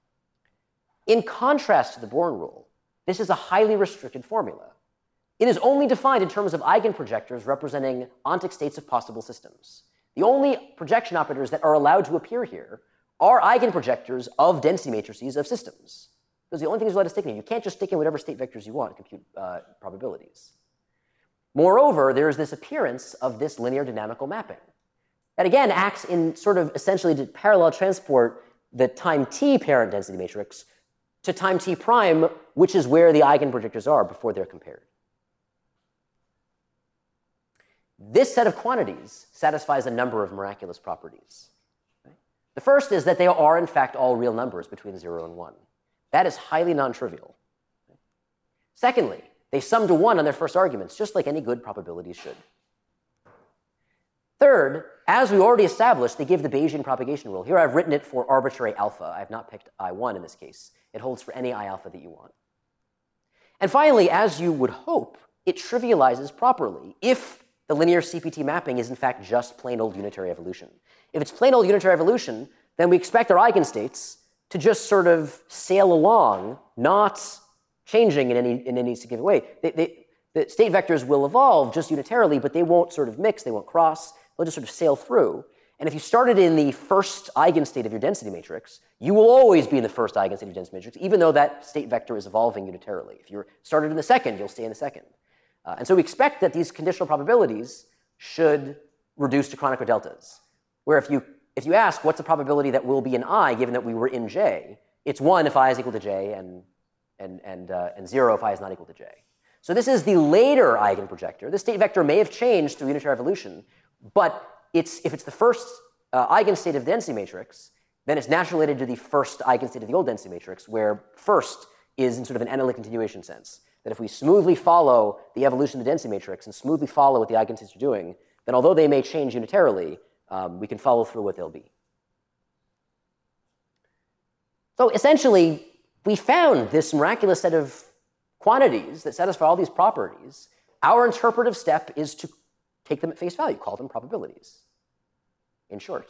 In contrast to the Born rule, this is a highly restricted formula. It is only defined in terms of eigenprojectors representing ontic states of possible systems. The only projection operators that are allowed to appear here are eigenprojectors of density matrices of systems. Those are the only things you're allowed to stick in. You can't just stick in whatever state vectors you want and compute uh, probabilities. Moreover, there is this appearance of this linear dynamical mapping that, again, acts in sort of essentially to parallel transport the time t parent density matrix to time t prime, which is where the eigenprojectors are before they're compared. This set of quantities satisfies a number of miraculous properties. Okay? The first is that they are, in fact, all real numbers between zero and one. That is highly non-trivial. Okay? Secondly, they sum to one on their first arguments, just like any good probability should. Third, as we already established, they give the Bayesian propagation rule. Here I've written it for arbitrary alpha. I have not picked I one in this case. It holds for any I alpha that you want. And finally, as you would hope, it trivializes properly if the linear C P T mapping is in fact just plain old unitary evolution. If it's plain old unitary evolution, then we expect our eigenstates to just sort of sail along, not changing in any, in any significant way. They, they, the state vectors will evolve just unitarily, but they won't sort of mix, they won't cross, they'll just sort of sail through. And if you started in the first eigenstate of your density matrix, you will always be in the first eigenstate of your density matrix, even though that state vector is evolving unitarily. If you're started in the second, you'll stay in the second. Uh, and so we expect that these conditional probabilities should reduce to Kronecker deltas. Where if you, if you ask what's the probability that we'll be in I given that we were in J, it's one if I is equal to J and, and, and, uh, and zero if I is not equal to J. So this is the later eigenprojector. The state vector may have changed through unitary evolution, but it's, if it's the first uh, eigenstate of the density matrix, then it's naturally related to the first eigenstate of the old density matrix, where first is in sort of an analytic continuation sense. That if we smoothly follow the evolution of the density matrix and smoothly follow what the eigenstates are doing, then although they may change unitarily, um, we can follow through what they'll be. So essentially, we found this miraculous set of quantities that satisfy all these properties. Our interpretive step is to take them at face value, call them probabilities, in short.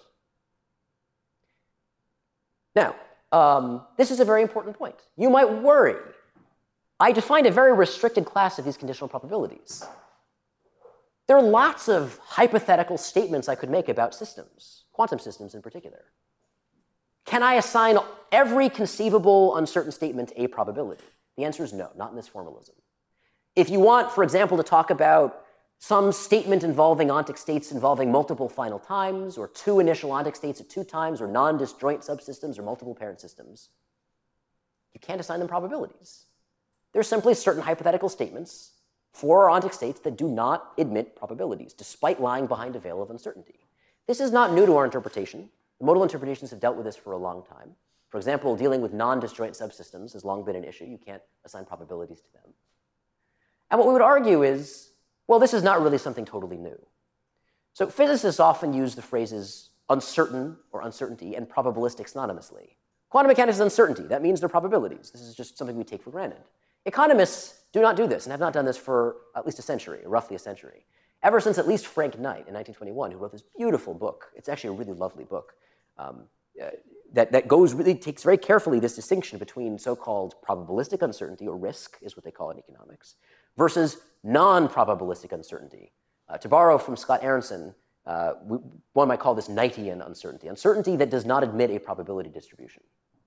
Now, um, this is a very important point. You might worry. I defined a very restricted class of these conditional probabilities. There are lots of hypothetical statements I could make about systems, quantum systems in particular. Can I assign every conceivable uncertain statement a probability? The answer is no, not in this formalism. If you want, for example, to talk about some statement involving ontic states involving multiple final times, or two initial ontic states at two times, or non-disjoint subsystems, or multiple parent systems, you can't assign them probabilities. There's simply certain hypothetical statements for ontic states that do not admit probabilities, despite lying behind a veil of uncertainty. This is not new to our interpretation. The modal interpretations have dealt with this for a long time. For example, dealing with non-disjoint subsystems has long been an issue. You can't assign probabilities to them. And what we would argue is, well, this is not really something totally new. So physicists often use the phrases uncertain or uncertainty and probabilistic synonymously. Quantum mechanics is uncertainty. That means they're probabilities. This is just something we take for granted. Economists do not do this and have not done this for at least a century, roughly a century. Ever since at least Frank Knight in nineteen twenty-one, who wrote this beautiful book. It's actually a really lovely book. Um, uh, that, that goes really, takes very carefully this distinction between so-called probabilistic uncertainty, or risk is what they call it in economics, versus non-probabilistic uncertainty. Uh, to borrow from Scott Aronson, uh, we, one might call this Knightian uncertainty, uncertainty that does not admit a probability distribution.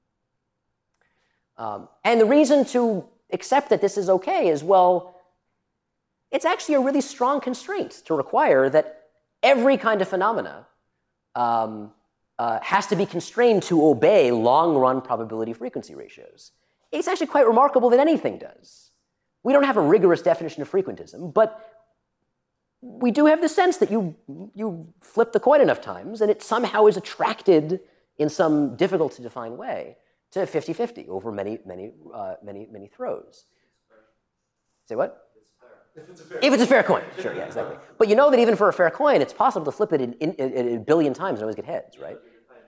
Um, and the reason to accept that this is okay is, well, it's actually a really strong constraint to require that every kind of phenomena um, uh, has to be constrained to obey long-run probability frequency ratios. It's actually quite remarkable that anything does. We don't have a rigorous definition of frequentism, but we do have the sense that you, you flip the coin enough times and it somehow is attracted in some difficult to define way to fifty fifty over many, many, uh, many, many throws. Say what? If it's a fair, if it's a fair coin, sure, yeah, exactly. But you know that even for a fair coin, it's possible to flip it in, in, in, in a billion times and always get heads, right?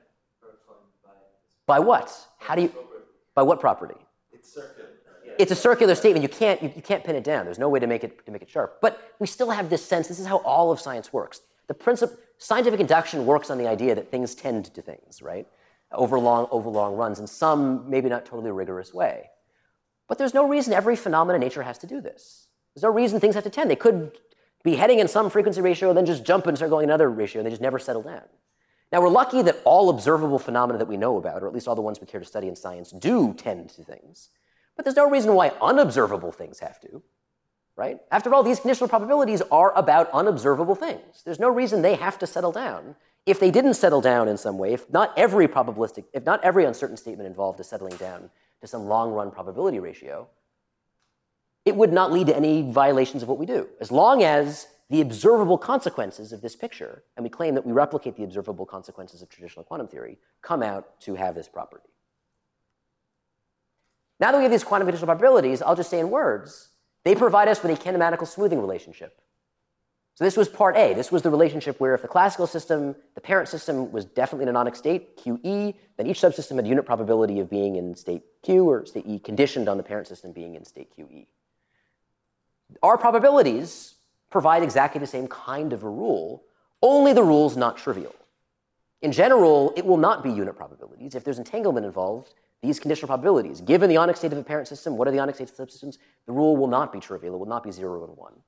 By what? How do you? By what property? it's circular. It's a circular statement. You can't, you, you can't pin it down. There's no way to make it, to make it sharp. But we still have this sense, this is how all of science works. The principle, scientific induction works on the idea that things tend to things, right? Over long, over long runs in some maybe not totally rigorous way. But there's no reason every phenomenon in nature has to do this. There's no reason things have to tend. They could be heading in some frequency ratio, then just jump and start going another ratio, and they just never settle down. Now, we're lucky that all observable phenomena that we know about, or at least all the ones we care to study in science, do tend to things. But there's no reason why unobservable things have to, right? After all, these conditional probabilities are about unobservable things. There's no reason they have to settle down. If they didn't settle down in some way, if not every probabilistic, if not every uncertain statement involved is settling down to some long-run probability ratio, it would not lead to any violations of what we do. As long as the observable consequences of this picture, and we claim that we replicate the observable consequences of traditional quantum theory, come out to have this property. Now that we have these quantum conditional probabilities, I'll just say in words, they provide us with a kinematical smoothing relationship. So this was part A. This was the relationship where if the classical system, the parent system was definitely in a nonic state, Q E, then each subsystem had a unit probability of being in state Q or state E conditioned on the parent system being in state Q E. Our probabilities provide exactly the same kind of a rule, only the rule's not trivial. In general, it will not be unit probabilities. If there's entanglement involved, these conditional probabilities, given the onic state of a parent system, what are the onic states of subsystems? The rule will not be trivial. It will not be zero and one.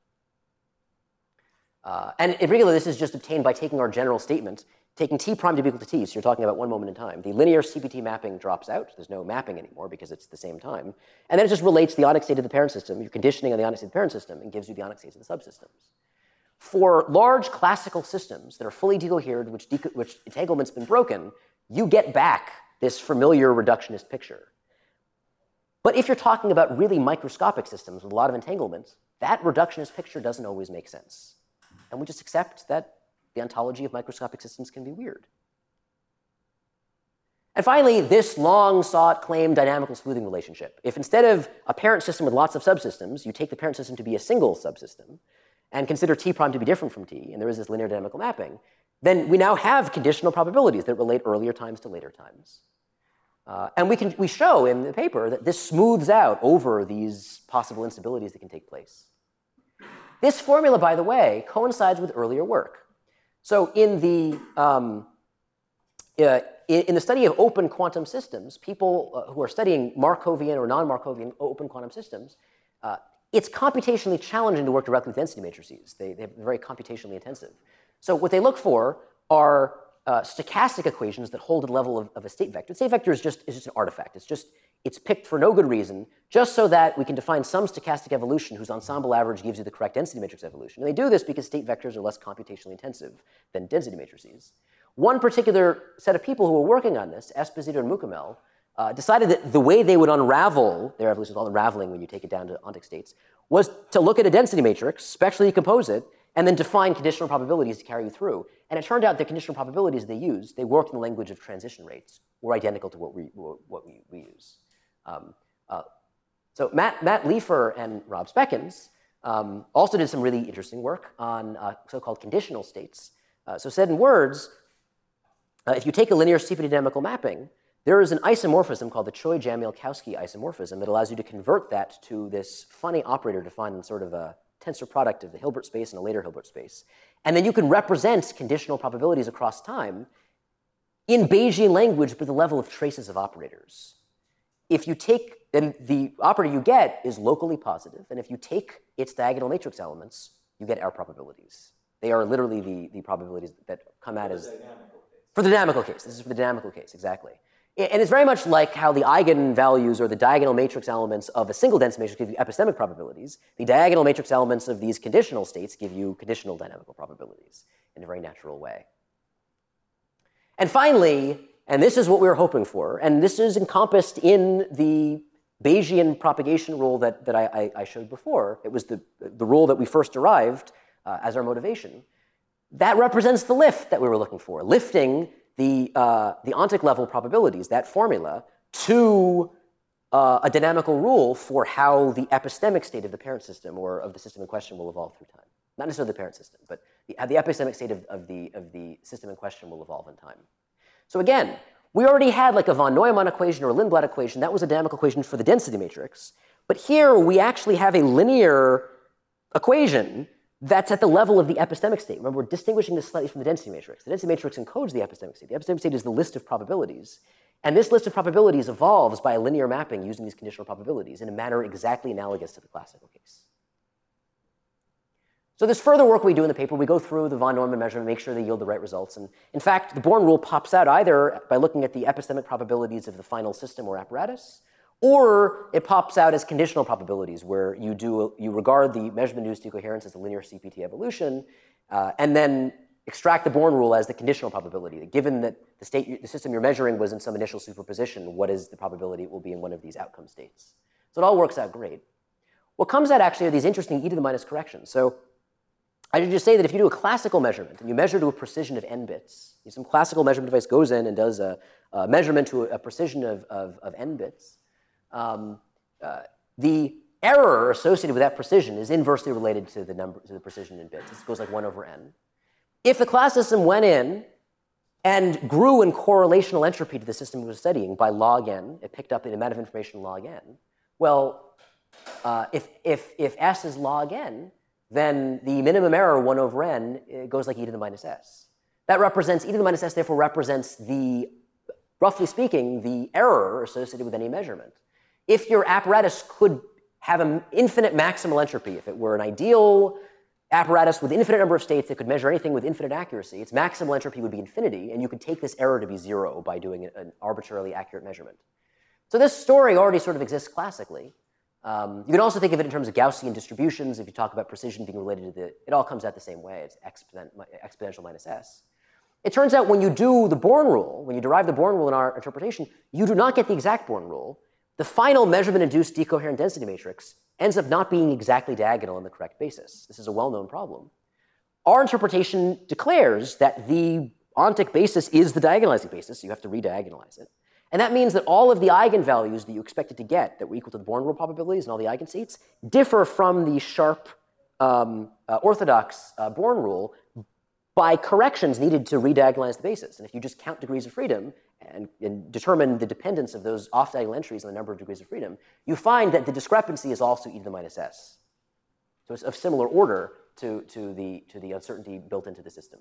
Uh, and in particular, this is just obtained by taking our general statement, taking t prime to be equal to t, so you're talking about one moment in time. The linear C P T mapping drops out. There's no mapping anymore because it's the same time. And then it just relates the onic state of the parent system, your conditioning on the onic state of the parent system, and gives you the onic states of the subsystems. For large classical systems that are fully decoherent, which, de which entanglement's been broken, you get back this familiar reductionist picture. But if you're talking about really microscopic systems with a lot of entanglement, that reductionist picture doesn't always make sense. And we just accept that the ontology of microscopic systems can be weird. And finally, this long-sought claimed dynamical smoothing relationship. If instead of a parent system with lots of subsystems, you take the parent system to be a single subsystem, and consider T prime to be different from T, and there is this linear dynamical mapping, then we now have conditional probabilities that relate earlier times to later times. Uh, and we, can, we show in the paper that this smooths out over these possible instabilities that can take place. This formula, by the way, coincides with earlier work. So in the, um, uh, in, in the study of open quantum systems, people uh, who are studying Markovian or non-Markovian open quantum systems, uh, it's computationally challenging to work directly with density matrices. They, they're very computationally intensive. So what they look for are uh, stochastic equations that hold at the level of, of a state vector. The state vector is just, is just an artifact. It's just, it's picked for no good reason, just so that we can define some stochastic evolution whose ensemble average gives you the correct density matrix evolution. And they do this because state vectors are less computationally intensive than density matrices. One particular set of people who were working on this, Esposito and Mukamel, Uh, decided that the way they would unravel, their evolution is called unraveling when you take it down to ontic states, was to look at a density matrix, spectrally decompose it, and then define conditional probabilities to carry you through. And it turned out the conditional probabilities they used, they worked in the language of transition rates, were identical to what we, what we, we use. Um, uh, so Matt, Matt Leifer and Rob Speckens um, also did some really interesting work on uh, so-called conditional states. Uh, so said in words, uh, if you take a linear C P dynamical mapping, there is an isomorphism called the Choi-Jamil-Kautsky isomorphism that allows you to convert that to this funny operator defined in sort of a tensor product of the Hilbert space and a later Hilbert space. And then you can represent conditional probabilities across time in Bayesian language with the level of traces of operators. If you take, then the operator you get is locally positive, and if you take its diagonal matrix elements, you get error probabilities. They are literally the, the probabilities that come out as... For the dynamical case. This is for the dynamical case, exactly. And it's very much like how the eigenvalues or the diagonal matrix elements of a single density matrix give you epistemic probabilities. The diagonal matrix elements of these conditional states give you conditional dynamical probabilities in a very natural way. And finally, and this is what we were hoping for, and this is encompassed in the Bayesian propagation rule that, that I, I, I showed before. It was the, the rule that we first derived uh, as our motivation. That represents the lift that we were looking for, lifting the, uh, the ontic level probabilities, that formula, to uh, a dynamical rule for how the epistemic state of the parent system or of the system in question will evolve through time. Not necessarily the parent system, but the, how the epistemic state of, of, the, of the system in question will evolve in time. So again, we already had like a von Neumann equation or a Lindblad equation. That was a dynamical equation for the density matrix. But here we actually have a linear equation that's at the level of the epistemic state. Remember, we're distinguishing this slightly from the density matrix. The density matrix encodes the epistemic state. The epistemic state is the list of probabilities. And this list of probabilities evolves by a linear mapping using these conditional probabilities in a manner exactly analogous to the classical case. So there's further work we do in the paper. We go through the von Neumann measurement, make sure they yield the right results. And in fact, the Born rule pops out either by looking at the epistemic probabilities of the final system or apparatus, or it pops out as conditional probabilities, where you do you regard the measurement-induced decoherence as a linear C P T evolution, uh, and then extract the Born rule as the conditional probability. Given that the state, the system you're measuring was in some initial superposition, what is the probability it will be in one of these outcome states? So it all works out great. What comes out actually are these interesting e to the minus corrections. So I should just say that if you do a classical measurement and you measure to a precision of n bits, some classical measurement device goes in and does a, a measurement to a, a precision of, of, of n bits. Um, uh, the error associated with that precision is inversely related to the number to the precision in bits. This goes like one over n. If the class system went in and grew in correlational entropy to the system it was studying by log n, it picked up the amount of information log n. Well, uh, if if if s is log n, then the minimum error one over n goes like e to the minus s. That represents e to the minus s. Therefore, represents the, roughly speaking, the error associated with any measurement. If your apparatus could have an infinite maximal entropy, if it were an ideal apparatus with infinite number of states that could measure anything with infinite accuracy, its maximal entropy would be infinity, and you could take this error to be zero by doing an arbitrarily accurate measurement. So this story already sort of exists classically. Um, you can also think of it in terms of Gaussian distributions. If you talk about precision being related to the, it all comes out the same way. It's exponent, exponential minus s. It turns out when you do the Born rule, when you derive the Born rule in our interpretation, you do not get the exact Born rule. The final measurement-induced decoherent density matrix ends up not being exactly diagonal on the correct basis. This is a well-known problem. Our interpretation declares that the ontic basis is the diagonalizing basis, so you have to rediagonalize it. And that means that all of the eigenvalues that you expected to get that were equal to the Born rule probabilities and all the eigenstates differ from the sharp um, uh, orthodox uh, Born rule by corrections needed to rediagonalize the basis. And if you just count degrees of freedom and, and determine the dependence of those off-diagonal entries on the number of degrees of freedom, you find that the discrepancy is also e to the minus s. So it's of similar order to, to, the, to the uncertainty built into the system.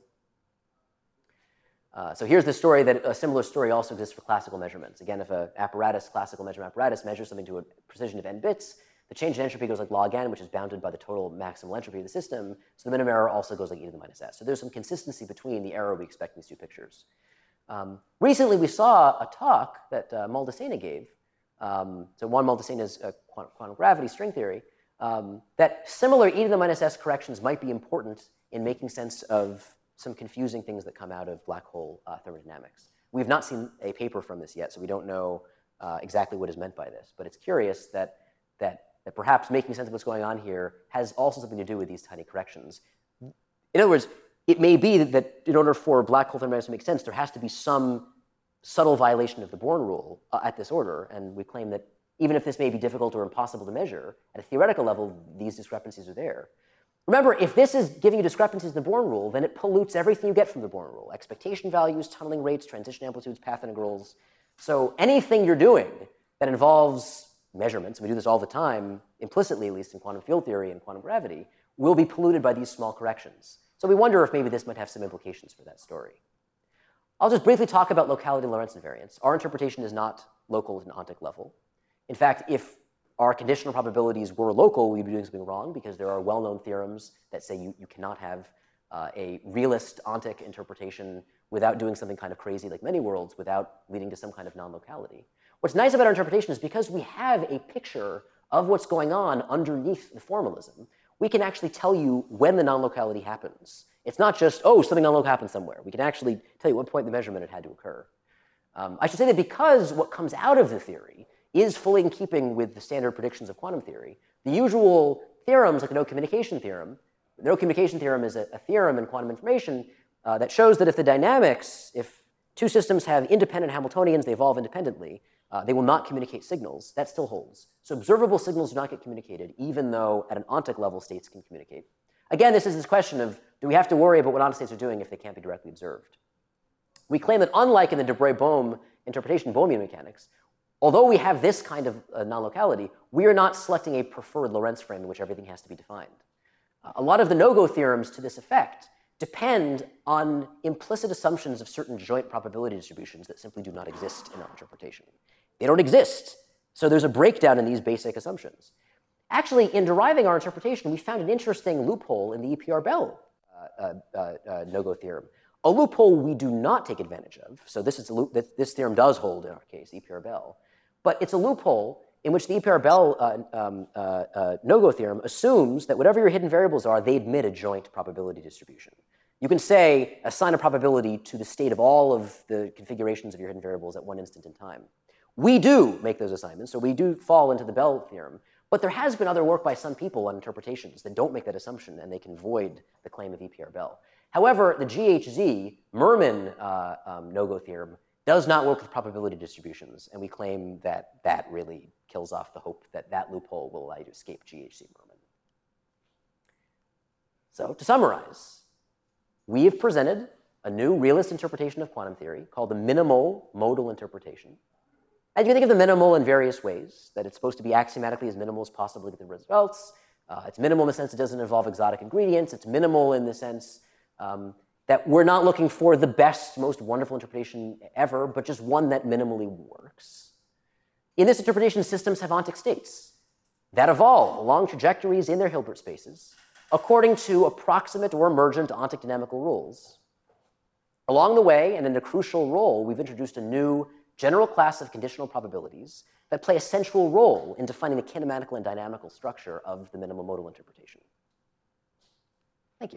Uh, so here's the story that a similar story also exists for classical measurements. Again, if an apparatus, classical measurement apparatus, measures something to a precision of n bits, the change in entropy goes like log n, which is bounded by the total maximal entropy of the system. So the minimum error also goes like e to the minus s. So there's some consistency between the error we expect in these two pictures. Um, recently, we saw a talk that uh, Maldacena gave. Um, so Juan Maldacena's uh, quantum, quantum gravity string theory, um, that similar e to the minus s corrections might be important in making sense of some confusing things that come out of black hole uh, thermodynamics. We've not seen a paper from this yet, so we don't know uh, exactly what is meant by this. But it's curious that, that, that perhaps making sense of what's going on here has also something to do with these tiny corrections. In other words, it may be that, that in order for black hole thermodynamics to make sense, there has to be some subtle violation of the Born rule uh, at this order. And we claim that even if this may be difficult or impossible to measure, at a theoretical level, these discrepancies are there. Remember, if this is giving you discrepancies in the Born rule, then it pollutes everything you get from the Born rule. Expectation values, tunneling rates, transition amplitudes, path integrals. So anything you're doing that involves measurements, and we do this all the time, implicitly at least in quantum field theory and quantum gravity, will be polluted by these small corrections. So we wonder if maybe this might have some implications for that story. I'll just briefly talk about locality Lorentz invariance. Our interpretation is not local at an ontic level. In fact, if our conditional probabilities were local, we'd be doing something wrong because there are well-known theorems that say you, you cannot have uh, a realist ontic interpretation without doing something kind of crazy like many worlds without leading to some kind of non-locality. What's nice about our interpretation is because we have a picture of what's going on underneath the formalism, we can actually tell you when the non-locality happens. It's not just, oh, something non-local happened somewhere. We can actually tell you what point in the measurement it had to occur. Um, I should say that because what comes out of the theory is fully in keeping with the standard predictions of quantum theory, the usual theorems, like the no communication theorem, the no communication theorem is a, a theorem in quantum information uh, that shows that if the dynamics, if two systems have independent Hamiltonians, they evolve independently, uh, they will not communicate signals. That still holds. So observable signals do not get communicated, even though at an ontic level states can communicate. Again, this is this question of, do we have to worry about what ontic states are doing if they can't be directly observed? We claim that unlike in the de Broglie-Bohm interpretation, Bohmian mechanics, although we have this kind of uh, non-locality, we are not selecting a preferred Lorentz frame in which everything has to be defined. Uh, a lot of the no-go theorems to this effect depend on implicit assumptions of certain joint probability distributions that simply do not exist in our interpretation. They don't exist, so there's a breakdown in these basic assumptions. Actually, in deriving our interpretation, we found an interesting loophole in the E P R Bell uh, uh, uh, no-go theorem. A loophole we do not take advantage of. So this, is a loop, this, this theorem does hold in our case, E P R Bell. But it's a loophole in which the E P R Bell uh, um, uh, uh, no-go theorem assumes that whatever your hidden variables are, they admit a joint probability distribution. You can say, assign a probability to the state of all of the configurations of your hidden variables at one instant in time. We do make those assignments, so we do fall into the Bell theorem. But there has been other work by some people on interpretations that don't make that assumption, and they can void the claim of E P R Bell. However, the G H Z, Mermin uh, um, no-go theorem, does not work with probability distributions, and we claim that that really kills off the hope that that loophole will allow you to escape G H Z Mermin. So, to summarize, we have presented a new realist interpretation of quantum theory called the minimal modal interpretation. And you can think of the minimal in various ways, that it's supposed to be axiomatically as minimal as possible to get the results. Uh, it's minimal in the sense it doesn't involve exotic ingredients. It's minimal in the sense um, that we're not looking for the best, most wonderful interpretation ever, but just one that minimally works. In this interpretation, systems have ontic states that evolve along trajectories in their Hilbert spaces according to approximate or emergent ontic dynamical rules. Along the way, and in a crucial role, we've introduced a new general class of conditional probabilities that play a central role in defining the kinematical and dynamical structure of the minimal modal interpretation. Thank you.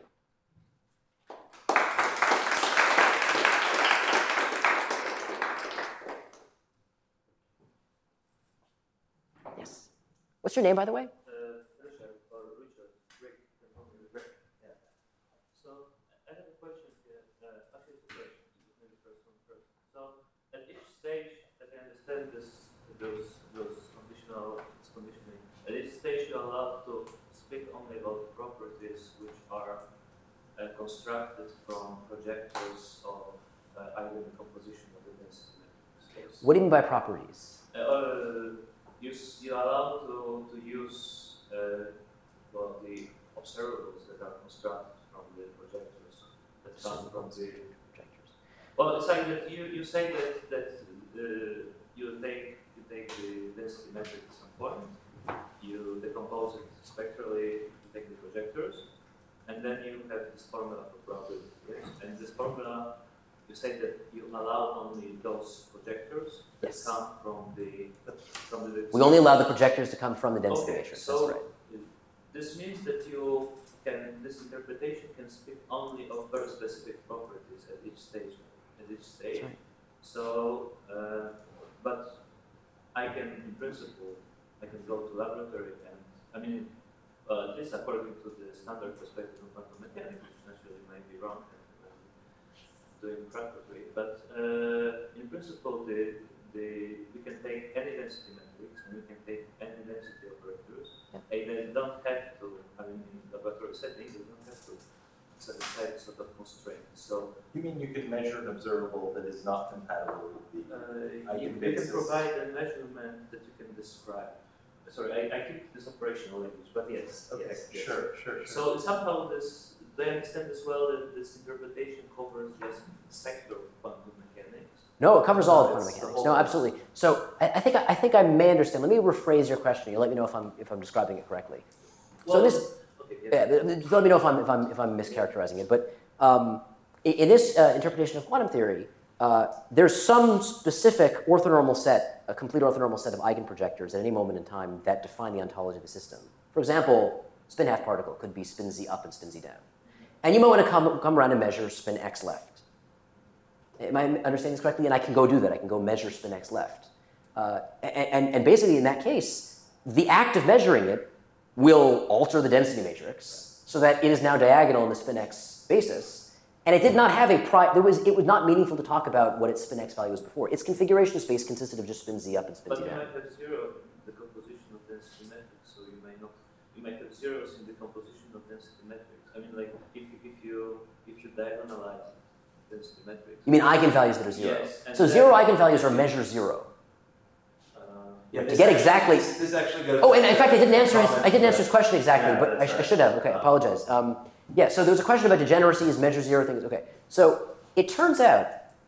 Yes. What's your name, by the way? Uh, Richard or Richard, Rick, you can call me Rick. Yeah. So I have a question here. Uh, actually, two questions. Maybe the first one first. So at each stage, as I understand this, those those conditional conditioning, at each stage you are allowed to speak only about properties which are uh, constructed from projectors of uh, eigen composition of the density matrix. What do you mean by properties? Uh, you, you are allowed to, to use uh, well, the observables that are constructed from the projectors that come from the Projectors. well, it's like that you, you say that that uh, you take you take the density metric at some point, you decompose it spectrally, you take the projectors, and then you have this formula for probability. Right? And this formula, you say that you allow only those projectors that Yes. come from the from the. We only allow the projectors to come from the density Okay, matrix. so That's right. this means that you can this interpretation can speak only of very specific properties at each stage. At each stage. That's right. So, uh, but I can, in principle, I can go to laboratory and I mean, uh, at least according to the standard perspective of quantum mechanics, which naturally might be wrong. Doing practically, but uh, in principle, the, the, we can take any density matrix and we can take any density operators, Yeah. and they don't have to, I mean, in laboratory setting, they don't have to satisfy the sort of constraints. So, You mean you could measure an observable that is not compatible with the uh, you, you can eigenbasis? provide a measurement that you can describe. Sorry, I, I keep this operational language, but yes, Okay, yes, yes. sure, sure, sure. So somehow this, they understand as well that this interpretation covers just sector of quantum mechanics. No, it covers all of No, quantum it's the mechanics. whole No, thing. absolutely. So I, I think I, I think I may understand. Let me rephrase your question. You let me know if I'm if I'm describing it correctly. Well, so this, okay, yeah, yeah. th- th- let me know if I'm if I'm if I'm mischaracterizing it. But um, in, in this uh, interpretation of quantum theory, uh, there's some specific orthonormal set, a complete orthonormal set of eigenprojectors at any moment in time that define the ontology of the system. For example, spin half particle could be spin z up and spin z down. And you might want to come, come around and measure spin x left. Am I understanding this correctly? And I can go do that. I can go measure spin x left. Uh, and, and basically, in that case, the act of measuring it will alter the density matrix so that it is now diagonal in the spin x basis. And it did not have a pri- there was it was not meaningful to talk about what its spin x value was before. Its configuration space consisted of just spin z up and spin But z you down. might have zero in the composition of density matrix, so you may not. You might have zeros in the composition of density matrix. I mean, like if if you if you diagonalize density matrix. You mean eigenvalues that are zero? Yes, and So then- zero eigenvalues are measure zero. Uh, Yeah, to this get actually- exactly- This, this actually goes. Oh, and in fact, I didn't answer his, comment I didn't answer his that- question exactly, Yeah, but I, that's sh- I right. should have. Okay, I apologize. Um, yeah, so there was a question about degeneracies, measure zero things. Okay, so it turns out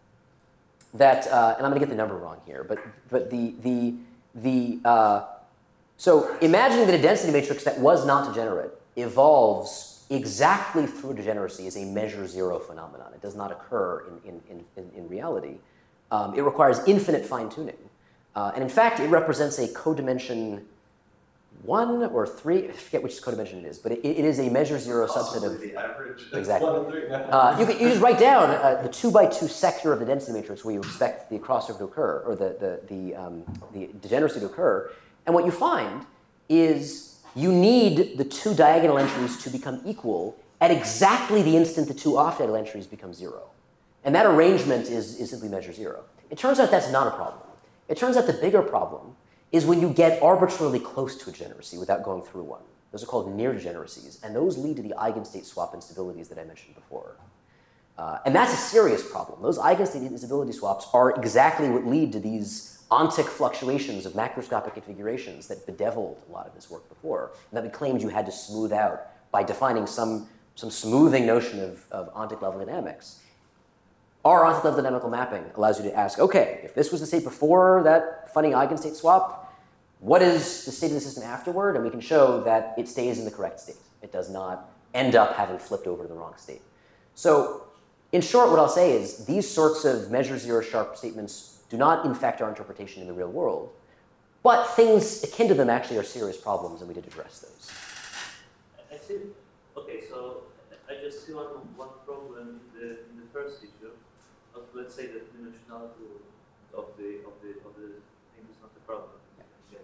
that, uh, and I'm going to get the number wrong here, but but the the the uh, so imagining that a density matrix that was not degenerate evolves exactly through degeneracy is a measure zero phenomenon. It does not occur in in in, in, in reality. Um, it requires infinite fine tuning, uh, and in fact, it represents a codimension one or three. I forget which codimension it is, but it, it is a measure zero subset of. Possibly the average. Exactly. One and three. Uh, you, can, you just write down uh, the two by two sector of the density matrix where you expect the crossover to occur, or the, the, the, um, the degeneracy to occur. And what you find is you need the two diagonal entries to become equal at exactly the instant the two off-diagonal entries become zero. And that arrangement is, is simply measure zero. It turns out that's not a problem. It turns out the bigger problem is when you get arbitrarily close to a degeneracy without going through one. Those are called near degeneracies, and those lead to the eigenstate swap instabilities that I mentioned before. Uh, and that's a serious problem. Those eigenstate instability swaps are exactly what lead to these ontic fluctuations of macroscopic configurations that bedeviled a lot of this work before, and that we claimed you had to smooth out by defining some, some smoothing notion of, of ontic level dynamics. Our ontic level dynamical mapping allows you to ask, okay, if this was the state before that funny eigenstate swap, what is the state of the system afterward? And we can show that it stays in the correct state. It does not end up having flipped over to the wrong state. So in short, what I'll say is these sorts of measure zero sharp statements do not infect our interpretation in the real world. But things akin to them actually are serious problems, and we did address those. I see. Okay, so I just see one, one problem in the, in the first issue. Of, let's say that the dimensionality of the of the of the thing is not a problem. Yeah.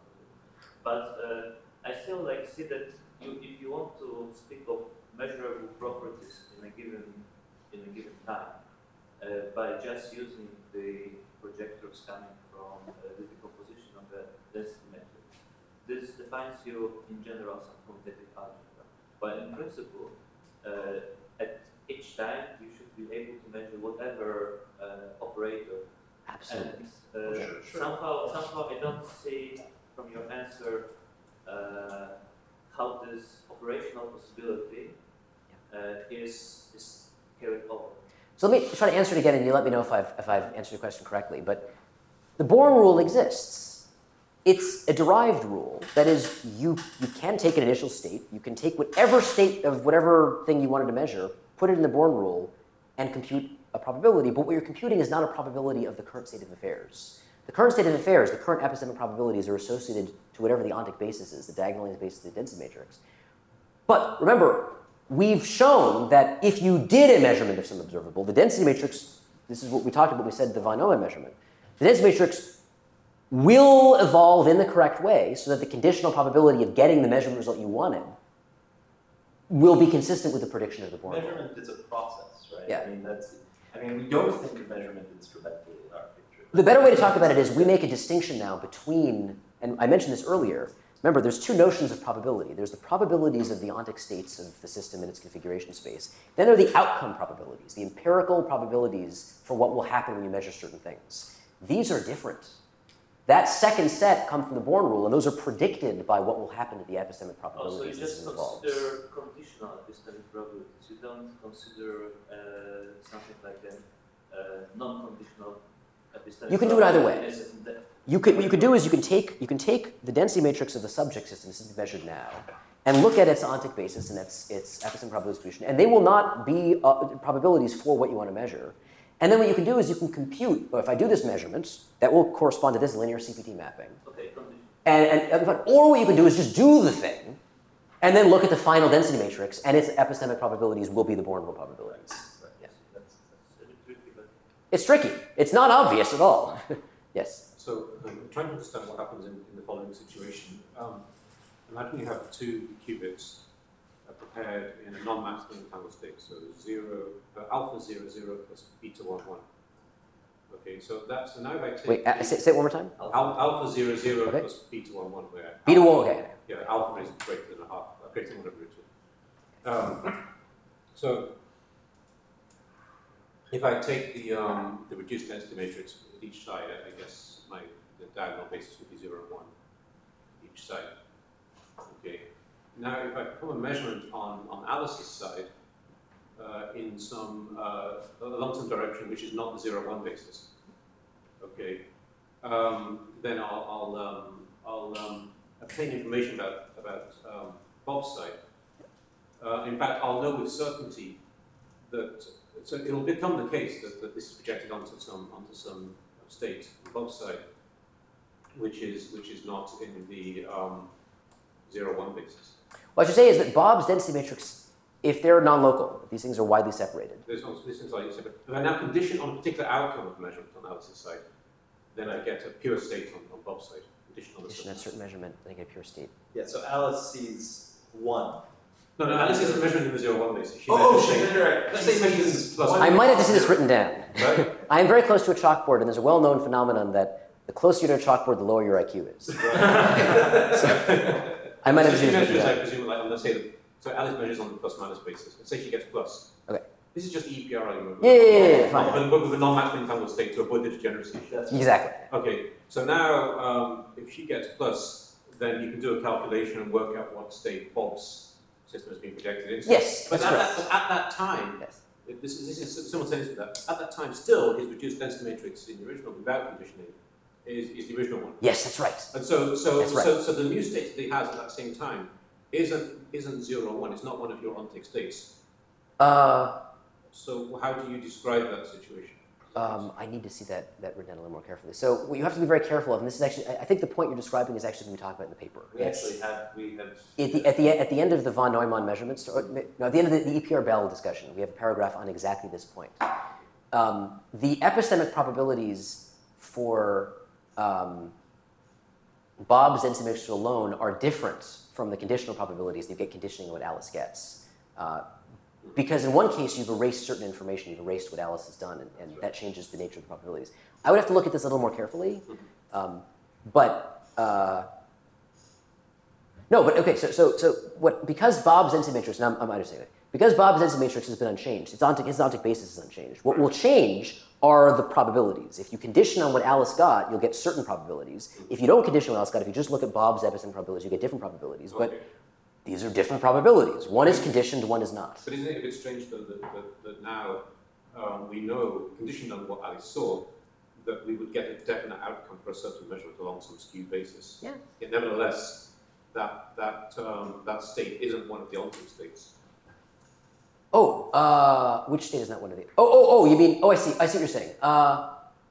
But uh, I still like see that you, if you want to speak of measurable properties in a given in a given time uh, by just using the projectors coming from uh, the decomposition of the density matrix, this defines you in general some quantitative algebra. But in principle, uh, at each time you should be able to measure whatever uh, operator. Absolutely. And uh, Sure, sure. somehow, somehow I don't see from your answer uh, how this operational possibility uh, is is carried over. So let me try to answer it again, and you let me know if I've, if I've answered your question correctly. But the Born rule exists. It's a derived rule. That is, you, you can take an initial state. You can take whatever state of whatever thing you wanted to measure, put it in the Born rule, and compute a probability. But what you're computing is not a probability of the current state of affairs. The current state of affairs, the current epistemic probabilities, are associated to whatever the ontic basis is, the diagonal length basis of the density matrix. But remember, we've shown that if you did a measurement of some observable, the density matrix, this is what we talked about, we said the von Neumann measurement, the density matrix will evolve in the correct way so that the conditional probability of getting the measurement result you wanted will be consistent with the prediction of the Born rule. Measurement is a process, right? Yeah. I mean, that's, I mean, we don't think of measurement instrumentally in our picture. The better way to talk about it is we make a distinction now between, and I mentioned this earlier, remember there's two notions of probability. There's the probabilities of the ontic states of the system in its configuration space. Then there are the outcome probabilities, the empirical probabilities for what will happen when you measure certain things. These are different. That second set come from the Born rule, and those are predicted by what will happen to the epistemic Also, you probabilities as just it evolves. consider conditional epistemic probabilities. You don't consider uh, something like a uh, non-conditional epistemic. You can do it either way. probabilities in depth. You could, what you could do is you can take you can take the density matrix of the subject system, this is measured now, and look at its ontic basis and its its epistemic probability distribution, and they will not be uh, probabilities for what you want to measure. And then what you can do is you can compute. Well, if I do this measurement, that will correspond to this linear C P T mapping. Okay, conditional. And, and or what you can do is just do the thing, and then look at the final density matrix, and its epistemic probabilities will be the Born rule probabilities. Yeah. That's, that's a bit tricky, but It's tricky. It's not obvious at all. Yes. So um, trying to understand what happens in, in the following situation. Um, imagine you have two qubits uh, prepared in a non-maximum entangled state. So zero, uh, alpha zero zero plus beta one one. Okay, so that's so now if I take Wait, uh, say, say it one more time. al alpha zero zero Okay. plus beta one one, where Beta alpha- one, okay. Yeah, alpha is greater than a half, uh, greater than one over two. Um, so if I take the um, the reduced density matrix at each side, I, I guess my the diagonal basis would be zero and one each side. Okay. Now, if I perform a measurement on on Alice's side uh, in some uh, along some direction which is not the zero one basis, okay, um, then I'll I'll, um, I'll um, obtain information about about um, Bob's side. Uh, in fact, I'll know with certainty that so it'll become the case that, that this is projected onto some onto some state on Bob's side, which is which is not in the um, zero one basis. What I should say is that Bob's density matrix, if they're non-local, if these things are widely separated, There's no, this is like separate. If I now condition on a particular outcome of measurement on Alice's side, then I get a pure state on, on Bob's side. Condition on the condition at a certain. certain measurement, they get a pure state. Yeah, so Alice sees one. No, no, Alice isn't measuring in the zero one basis. She Oh, measures she's state. right. Let's say measures She's plus one. I might have to see this written down. Right? I am very close to a chalkboard, and there's a well-known phenomenon that the closer you're to a chalkboard, the lower your I Q is. I might have to So see she this written measures, I down. presume, like on let's say, the, so Alice measures on the plus minus basis. Let's say she gets plus. Okay. This is just E P R argument. Yeah, yeah, yeah, yeah, fine. But, but with a non-maximum entangled state to avoid the degeneracy. That's Exactly. Okay, so now um, if she gets plus, then you can do a calculation and work out what state Bob's system has been projected into. Yes, But that's at, correct. that, but at that time, Yes. if this, is- this is simultaneous with that, at that time still his reduced density matrix in the original without conditioning is, is the original one. Yes, that's right. And so, so, That's right. so, so the new state that he has at that same time isn't isn't zero one. It's not one of your ontic states. Uh, So how do you describe that situation? Um, I need to see that, that written down a little more carefully. So what you have to be very careful of, and this is actually, I I think the point you're describing is actually going to be talked about in the paper. We actually have, we have. At the, at, the, at the end of the von Neumann measurements, or, no, at the end of the, the E P R Bell discussion, we have a paragraph on exactly this point. Um, the epistemic probabilities for um, Bob's density matrix alone are different from the conditional probabilities that you get conditioning on what Alice gets. Uh, because in one case, you've erased certain information, you've erased what Alice has done, and, and that changes the nature of the probabilities. I would have to look at this a little more carefully, um, but uh, no, but okay, so, so, so what, because Bob's density matrix, and I'm, I'm understanding it, because Bob's density matrix has been unchanged, its ontic, his ontic basis is unchanged. What will change are the probabilities. If you condition on what Alice got, you'll get certain probabilities. If you don't condition on what Alice got, if you just look at Bob's epistemic probabilities, you get different probabilities. But Okay. these are different probabilities. One is conditioned, one is not. But isn't it a bit strange though that, that, that now um, we know, conditioned on what Alice saw, that we would get a definite outcome for a certain measurement along some skewed basis. Yeah. Yet nevertheless, that that um, that state isn't one of the alternate states. Oh, uh, which state is not one of the? Oh, oh, oh, you mean, oh, I see, I see what you're saying. Uh,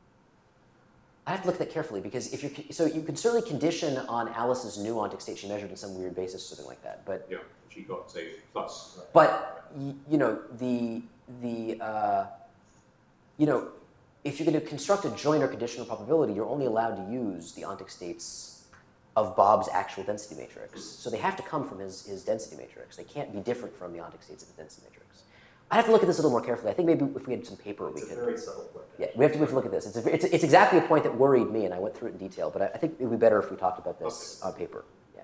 I have to look at that carefully because if you're, so you can certainly condition on Alice's new ontic state she measured in some weird basis, something like that, but. Yeah, she got say plus. But, y- you know, the, the, uh, you know, if you're going to construct a joint or conditional probability, you're only allowed to use the ontic states of Bob's actual density matrix. So they have to come from his, his density matrix. They can't be different from the ontic states of the density matrix. I have to look at this a little more carefully. I think maybe if we had some paper, we It's a could. very subtle point. Yeah, we have to, we have to look at this. It's, a, it's, it's exactly a point that worried me, and I went through it in detail. But I, I think it would be better if we talked about this on paper. Yeah.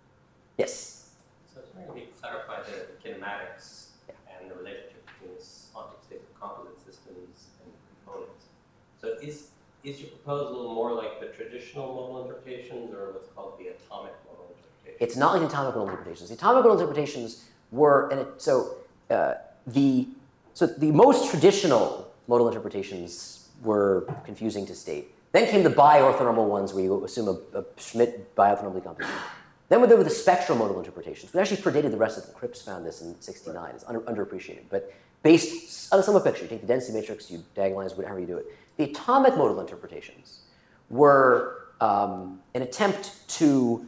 Yes. So I was wondering if you could clarify the kinematics Yeah. and the relationship between this ontic state of composite systems and components. So is is your proposal more like the traditional modal interpretations or what's called the atomic modal interpretation? It's not like the atomic modal interpretations. The atomic modal interpretations were, and it, so uh, the so the most traditional modal interpretations were confusing to state. Then came the bi-orthonormal ones where you assume a, a Schmidt bi-orthonormal decomposition. Then there were the spectral modal interpretations, which actually predated the rest of them. Cripps found this in sixty-nine. It's under, underappreciated, but based on a somewhat picture. You take the density matrix, you diagonalize, whatever you do it. The atomic modal interpretations were um, an attempt to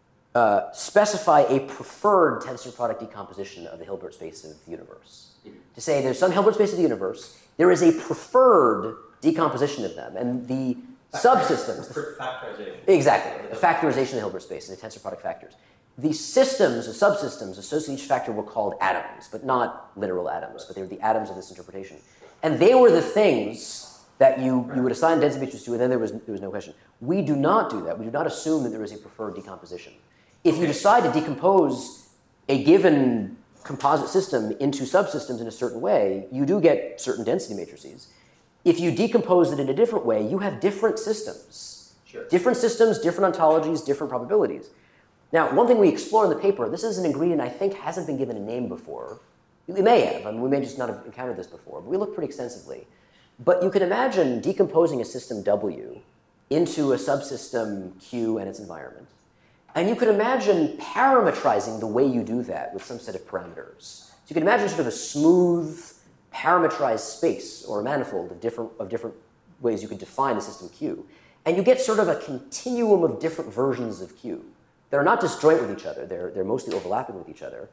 uh, specify a preferred tensor product decomposition of the Hilbert space of the universe. Mm-hmm. To say there's some Hilbert space of the universe, there is a preferred decomposition of them, and the subsystems. For factorization. Exactly, the factorization of the Hilbert space and the tensor product factors. The systems, the subsystems associated with each factor were called atoms, but not literal atoms, but they were the atoms of this interpretation. And they were the things that you, you would assign density matrix to, and then there was, there was no question. We do not do that. We do not assume that there is a preferred decomposition. If you decide to decompose a given composite system into subsystems in a certain way, you do get certain density matrices. If you decompose it in a different way, you have different systems. Sure. Different systems, different ontologies, different probabilities. Now, one thing we explore in the paper, this is an ingredient I think hasn't been given a name before. We may have, I mean, we may just not have encountered this before, but we look pretty extensively. But you can imagine decomposing a system W into a subsystem Q and its environment. And you could imagine parametrizing the way you do that with some set of parameters. So you can imagine sort of a smooth, parametrized space or a manifold of different, of different ways you could define the system Q. And you get sort of a continuum of different versions of Q. They're not disjoint with each other. They're, they're mostly overlapping with each other.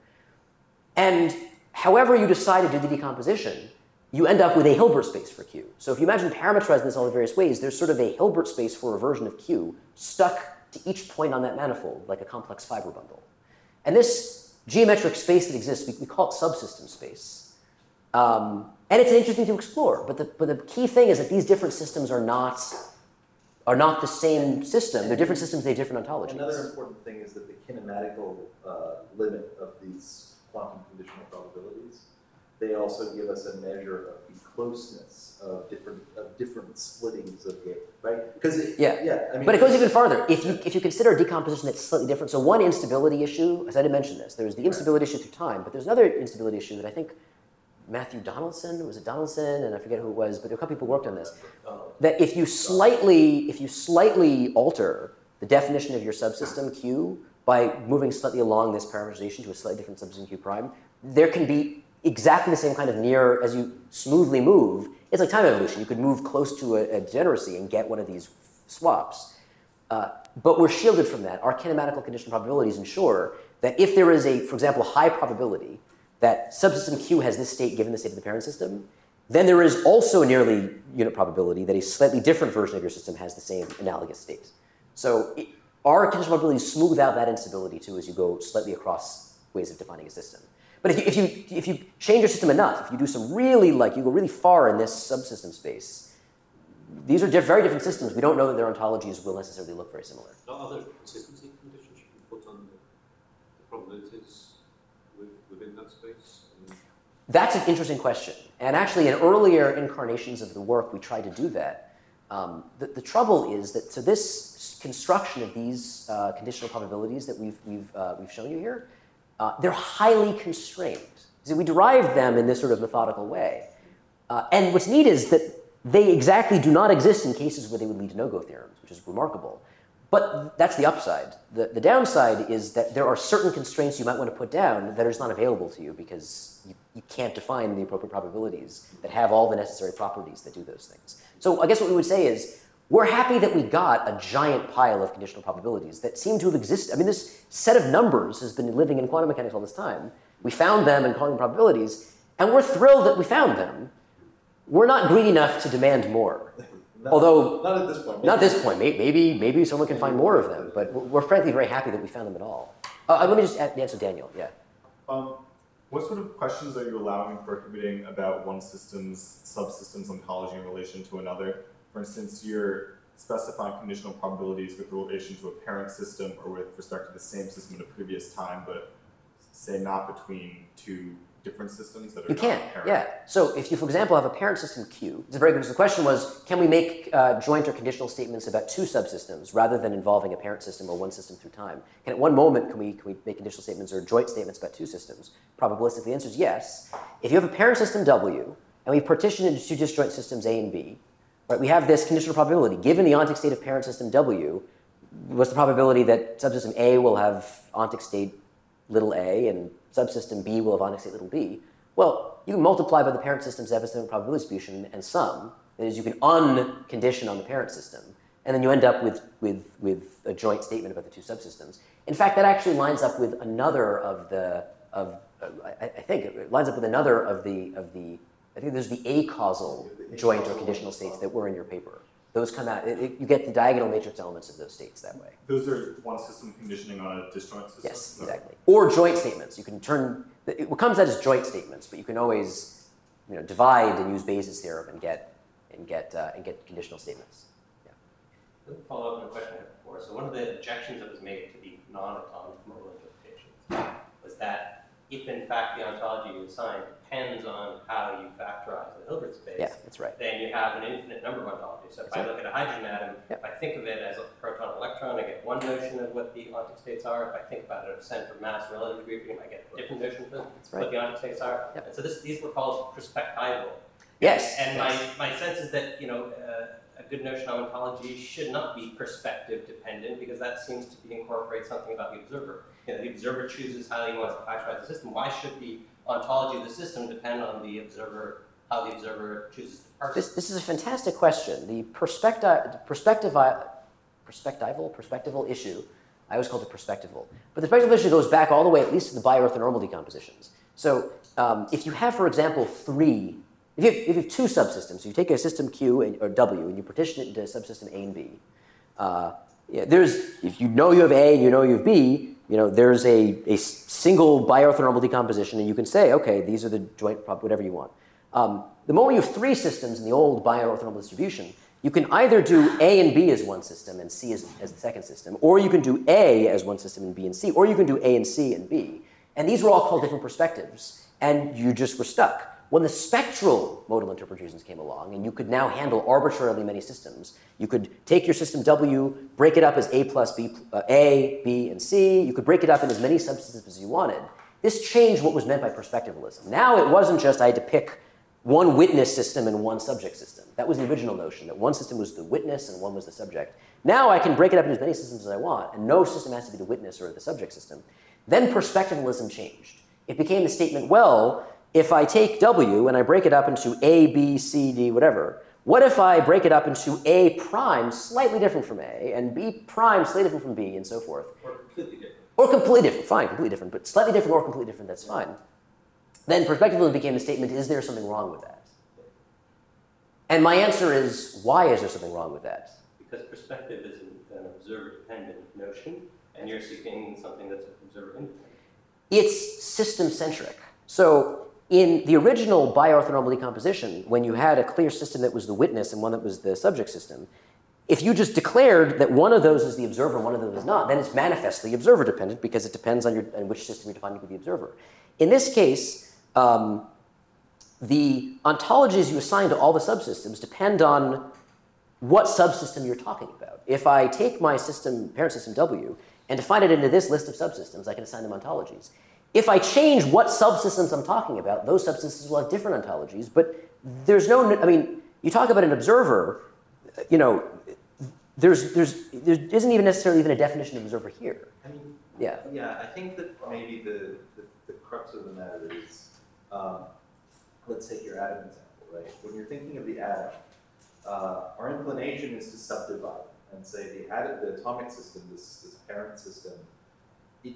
And however you decide to do the decomposition, you end up with a Hilbert space for Q. So if you imagine parameterizing this all the various ways, there's sort of a Hilbert space for a version of Q stuck to each point on that manifold, like a complex fiber bundle. And this geometric space that exists, we, we call it subsystem space. Um, and it's interesting to explore. But the, but the key thing is that these different systems are not, are not the same system. They're different systems, they have different ontologies. Another important thing is that the kinematical uh, limit of these quantum conditional probabilities, they also give us a measure of the closeness of different of different splittings of the, right? Because yeah, yeah, I mean, but it goes even farther. If you if you consider a decomposition that's slightly different, so one instability issue, as I didn't mention this, there's the instability issue through time, but there's another instability issue that I think Matthew Donaldson, was it Donaldson, and I forget who it was, but there were a couple people who worked on this. That if you slightly if you slightly alter the definition of your subsystem Q by moving slightly along this parameterization to a slightly different subsystem Q prime, there can be exactly the same kind of near, as you smoothly move, it's like time evolution. You could move close to a, a degeneracy and get one of these swaps. Uh, but we're shielded from that. Our kinematical conditional probabilities ensure that if there is a, for example, high probability that subsystem Q has this state given the state of the parent system, then there is also a nearly unit probability that a slightly different version of your system has the same analogous state. So it, our conditional probabilities smooth out that instability too as you go slightly across ways of defining a system. But if you, if you, if you change your system enough, if you do some really, like, you go really far in this subsystem space, these are diff very different systems. We don't know that their ontologies will necessarily look very similar. Are other consistency conditions you can put on the, the probabilities with, within that space? And that's an interesting question. And actually, in earlier incarnations of the work, we tried to do that. Um, the, the trouble is that, so this construction of these uh, conditional probabilities that we've, we've, uh, we've shown you here, uh, they're highly constrained. So we derived them in this sort of methodical way. Uh, and what's neat is that they exactly do not exist in cases where they would lead to no-go theorems, which is remarkable. But that's the upside. The, the downside is that there are certain constraints you might want to put down that are just not available to you because you, you can't define the appropriate probabilities that have all the necessary properties that do those things. So I guess what we would say is, we're happy that we got a giant pile of conditional probabilities that seem to have existed. I mean, this set of numbers has been living in quantum mechanics all this time. We found them and calling them probabilities, and we're thrilled that we found them. We're not greedy enough to demand more. Not, Although, not at this point. not at this point. Maybe, maybe someone can find more of them, but we're frankly very happy that we found them at all. Uh, let me just answer Daniel, yeah. Um, what sort of questions are you allowing for prohibiting about one system's subsystem's ontology in relation to another? For instance, you're specifying conditional probabilities with relation to a parent system or with respect to the same system at a previous time, but say not between two different systems that are You can, not parent. yeah. So if you, for example, have a parent system Q, it's a very good, the question was, can we make uh, joint or conditional statements about two subsystems rather than involving a parent system or one system through time? Can at one moment, can we, can we make conditional statements or joint statements about two systems? Probabilistically, the answer is yes. If you have a parent system W, and we partition it into two disjoint systems A and B, right, we have this conditional probability. Given the ontic state of parent system W, what's the probability that subsystem A will have ontic state little a and subsystem B will have ontic state little b? Well, you can multiply by the parent system's epistemic probability distribution and sum. That is, you can uncondition on the parent system, and then you end up with, with, with a joint statement about the two subsystems. In fact, that actually lines up with another of the, of, uh, I, I think, it lines up with another of the, of the, I think there's the acausal joint or conditional states that were in your paper. Those come out, it, it, you get the diagonal matrix elements of those states that way. Those are one system conditioning on a disjoint system? Yes, exactly. Or joint statements. You can turn, it, what comes out is joint statements, but you can always, you know, divide and use Bayes' theorem and get, and get, uh, and get conditional statements. Yeah. Let me follow up on a question I had before. So one of the objections that was made to the non-atomic modal interpretations was that if in fact the ontology you assign depends on how you factorize the Hilbert space, Yeah, that's right. then you have an infinite number of ontologies. So if That's I right. look at a hydrogen atom, Yep. if I think of it as a proton-electron, I get one notion of what the ontic states are. If I think about it as center mass relative degree freedom, I get a different notion of right. what the ontic states are. Yep. And so this, these were called perspectival. Yes. And yes. my, my sense is that, you know, uh, a good notion of ontology should not be perspective dependent, because that seems to be incorporate something about the observer. You know, the observer chooses how he wants to factorize the system. Why should the ontology of the system depend on the observer, how the observer chooses to parse This, it? this is a fantastic question. The perspecti perspective, perspectival, perspectival issue, I always called it perspectival. But the perspectival issue goes back all the way at least to the biorthonormal decompositions. So um, if you have, for example, three, if you have, if you have two subsystems, so you take a system Q and, or W and you partition it into subsystem A and B, uh, yeah, there's, if you know you have A and you know you have B, you know, there's a, a single biorthonormal decomposition, and you can say, okay, these are the joint, whatever you want. Um, the moment you have three systems in the old biorthonormal distribution, you can either do A and B as one system and C as, as the second system, or you can do A as one system and B and C, or you can do A and C and B. And these were all called different perspectives, and you just were stuck. When the spectral modal interpretations came along, and you could now handle arbitrarily many systems, you could take your system W, break it up as A plus B, uh, A, B, and C. You could break it up in as many subsystems as you wanted. This changed what was meant by perspectivalism. Now it wasn't just I had to pick one witness system and one subject system. That was the original notion, that one system was the witness and one was the subject. Now I can break it up into as many systems as I want, and no system has to be the witness or the subject system. Then perspectivalism changed. It became the statement, well, if I take W and I break it up into A, B, C, D, whatever, what if I break it up into A prime slightly different from A, and B prime slightly different from B, and so forth? Or completely different. Or completely different, fine, completely different, but slightly different or completely different, that's fine. Then perspectivalism became the statement, is there something wrong with that? And my answer is, why is there something wrong with that? Because perspective is an observer-dependent notion, and you're seeking something that's observer-independent. It's system-centric. So in the original biorthonormal decomposition, when you had a clear system that was the witness and one that was the subject system, if you just declared that one of those is the observer and one of them is not, then it's manifestly observer-dependent because it depends on, your, on which system you're defining to be the observer. In this case, um, the ontologies you assign to all the subsystems depend on what subsystem you're talking about. If I take my system, parent system W, and define it into this list of subsystems, I can assign them ontologies. If I change what subsystems I'm talking about, those subsystems will have different ontologies, but there's no, I mean, you talk about an observer, you know, there's, there's, there isn't even necessarily even a definition of observer here. I mean, Yeah. Yeah, I think that maybe the, the, the crux of the matter is, um, let's take your atom example, right? When you're thinking of the atom, uh, our inclination is to subdivide and say the atom, the atomic system, this, this parent system, it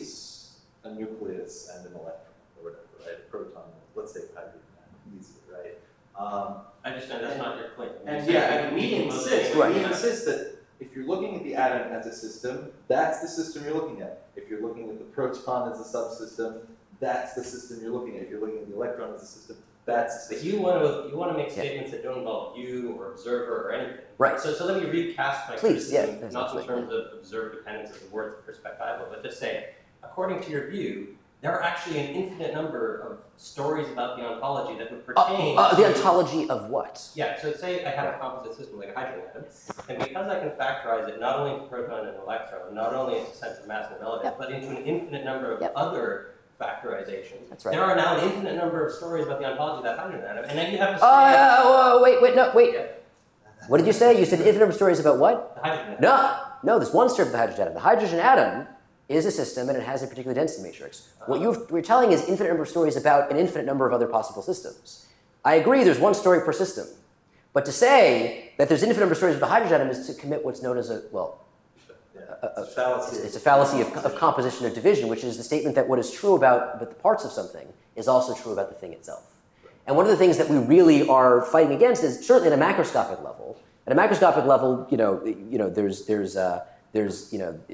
is a nucleus and an electron, or whatever, right? A proton, let's say hydrogen atom, easier, right? Um, I understand that's not your point. and yeah, and we insist, Right. we insist that if you're looking at the atom as a system, that's the system you're looking at. If you're looking at the proton as a subsystem, that's the system you're looking at. If you're looking at the electron as a system, that's the But system. you want to you want to make Yeah. statements that don't involve you or observer or anything. Right. So so let me recast my Please, yeah, criticism, that's not in absolutely. terms of observer dependence of the word perspectival, but just say, according to your view, there are actually an infinite number of stories about the ontology that would Uh, pertain uh, the to- ontology of what? Yeah, so say I have a composite system like a hydrogen atom, and because I can factorize it not only into proton and electron, not only into center mass and relative, Yep. but into an infinite number of Yep. other factorizations. That's right. There are now an infinite number of stories about the ontology of that hydrogen atom, and then you have to say Uh, uh, wait, wait, no, wait. What did you say? You said infinite number of stories about what? the hydrogen atom. No, no, there's one story of the hydrogen atom. The hydrogen atom is a system and it has a particular density matrix. What you've, you're telling is infinite number of stories about an infinite number of other possible systems. I agree there's one story per system. But to say that there's infinite number of stories of the hydrogen atom is to commit what's known as a, well, Yeah. a, a, It's a fallacy. it's a fallacy of, of composition or division, which is the statement that what is true about, about the parts of something is also true about the thing itself. And one of the things that we really are fighting against is certainly at a macroscopic level. At a macroscopic level, you know, you know, there's, there's, uh, there's, you know,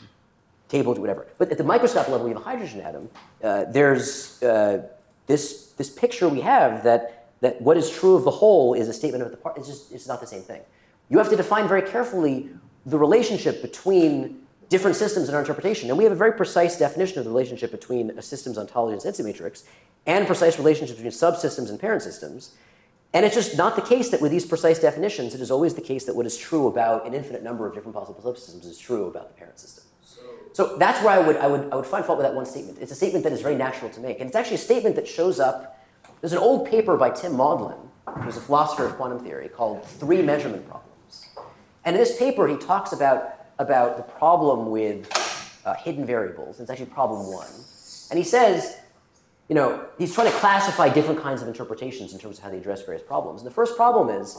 table, whatever. But at the microscopic level, we have a hydrogen atom. Uh, there's uh, this, this picture we have that, that what is true of the whole is a statement of the part. It's just, it's not the same thing. You have to define very carefully the relationship between different systems in our interpretation. And we have a very precise definition of the relationship between a system's ontology and density matrix, and precise relationships between subsystems and parent systems. And it's just not the case that with these precise definitions, it is always the case that what is true about an infinite number of different possible subsystems is true about the parent system. So that's where I would, I, would, I would find fault with that one statement. It's a statement that is very natural to make. And it's actually a statement that shows up. There's an old paper by Tim Maudlin, who's a philosopher of quantum theory, called Three Measurement Problems. And in this paper, he talks about, about the problem with uh, hidden variables. It's actually problem one. And he says, you know, he's trying to classify different kinds of interpretations in terms of how they address various problems. And the first problem is,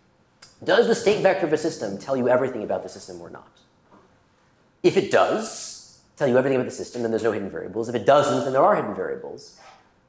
does the state vector of a system tell you everything about the system or not? If it does tell you everything about the system, then there's no hidden variables. If it doesn't, then there are hidden variables.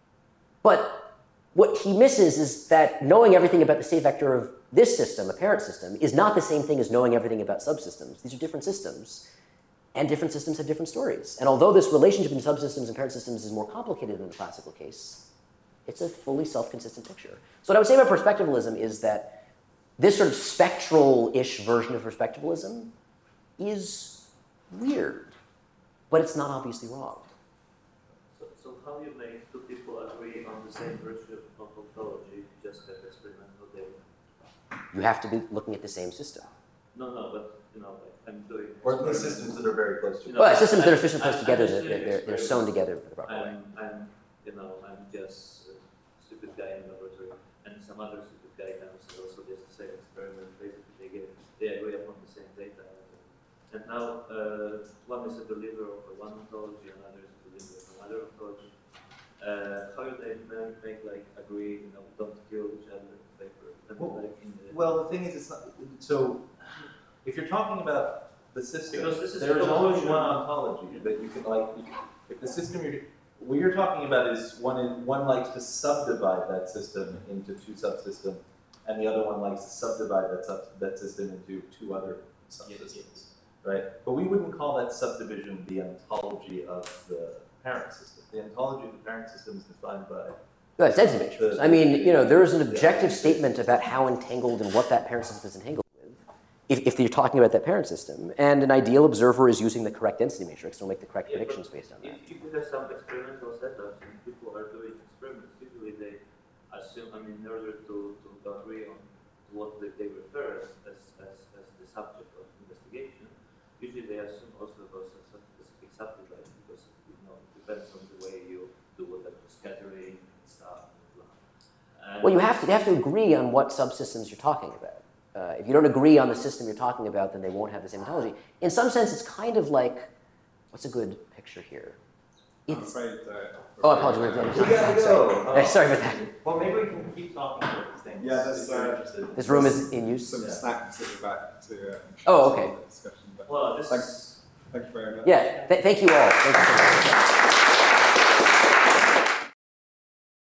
But what he misses is that knowing everything about the state vector of this system, a parent system, is not the same thing as knowing everything about subsystems. These are different systems, and different systems have different stories. And although this relationship between subsystems and parent systems is more complicated in the classical case, it's a fully self-consistent picture. So what I would say about perspectivalism is that this sort of spectral-ish version of perspectivalism is weird, but it's not obviously wrong. So, so how you make two people agree on the same version of ontology if you just have experimental data? You have to be looking at the same system. No, no, but you know, like I'm doing. Or at least systems that are very close to You each know, Well, systems that are I'm- efficient close I'm- together, I'm they're, just they're, doing they're, they're sewn together for the proper way. I'm, I'm, you know, I'm just a stupid guy in the laboratory, and some other stupid guy comes and also does the same experiment. Basically, they get they agree upon the same data. And now, uh, one is a deliverer of one ontology, another is a deliverer of another ontology. uh, how do they make, make like agree, you know, don't kill each other in paper? And, Well, like, in the, Well, the thing is, it's not, so, if you're talking about the system, Because this is there is the only conclusion. one ontology that you can like, you can- if the system you're, what you're talking about is one in, one likes to subdivide that system into two subsystems, and the other one likes to subdivide that sub, that system into two other subsystems, right? But we wouldn't call that subdivision the ontology of the parent system. The ontology of the parent system is defined by No, it's density matrix. I mean, you know, there is an objective statement about how entangled and what that parent system is entangled with, if, if you're talking about that parent system. And an ideal observer is using the correct density matrix to make the correct Yeah, predictions based on that. If, if you have some experimental setups and people are doing experiments, usually they assume, I mean, in order to, to agree on what they, they refer as, as, as, as the subject of investigation, usually they assume also those some specific subject, because, you know, it depends on the way you do whatever scattering and stuff. And blah. And Well, you have to, you have to agree on what subsystems you're talking about. Uh, if you don't agree on the system you're talking about, then they won't have the same ontology. In some sense, it's kind of like, what's a good picture here? I'm It's, afraid that. oh, I apologize. we're- We gotta Sorry. go. Uh, Sorry about that. Well, maybe we can keep talking about these things. Yeah, that's, if you're uh, interested. This room is in use. Some Yeah. snacks at the back to. Uh, Oh, okay. the discussion, but well, this Thanks. is thank you very much. Yeah, th- thank you all. Thank you so much.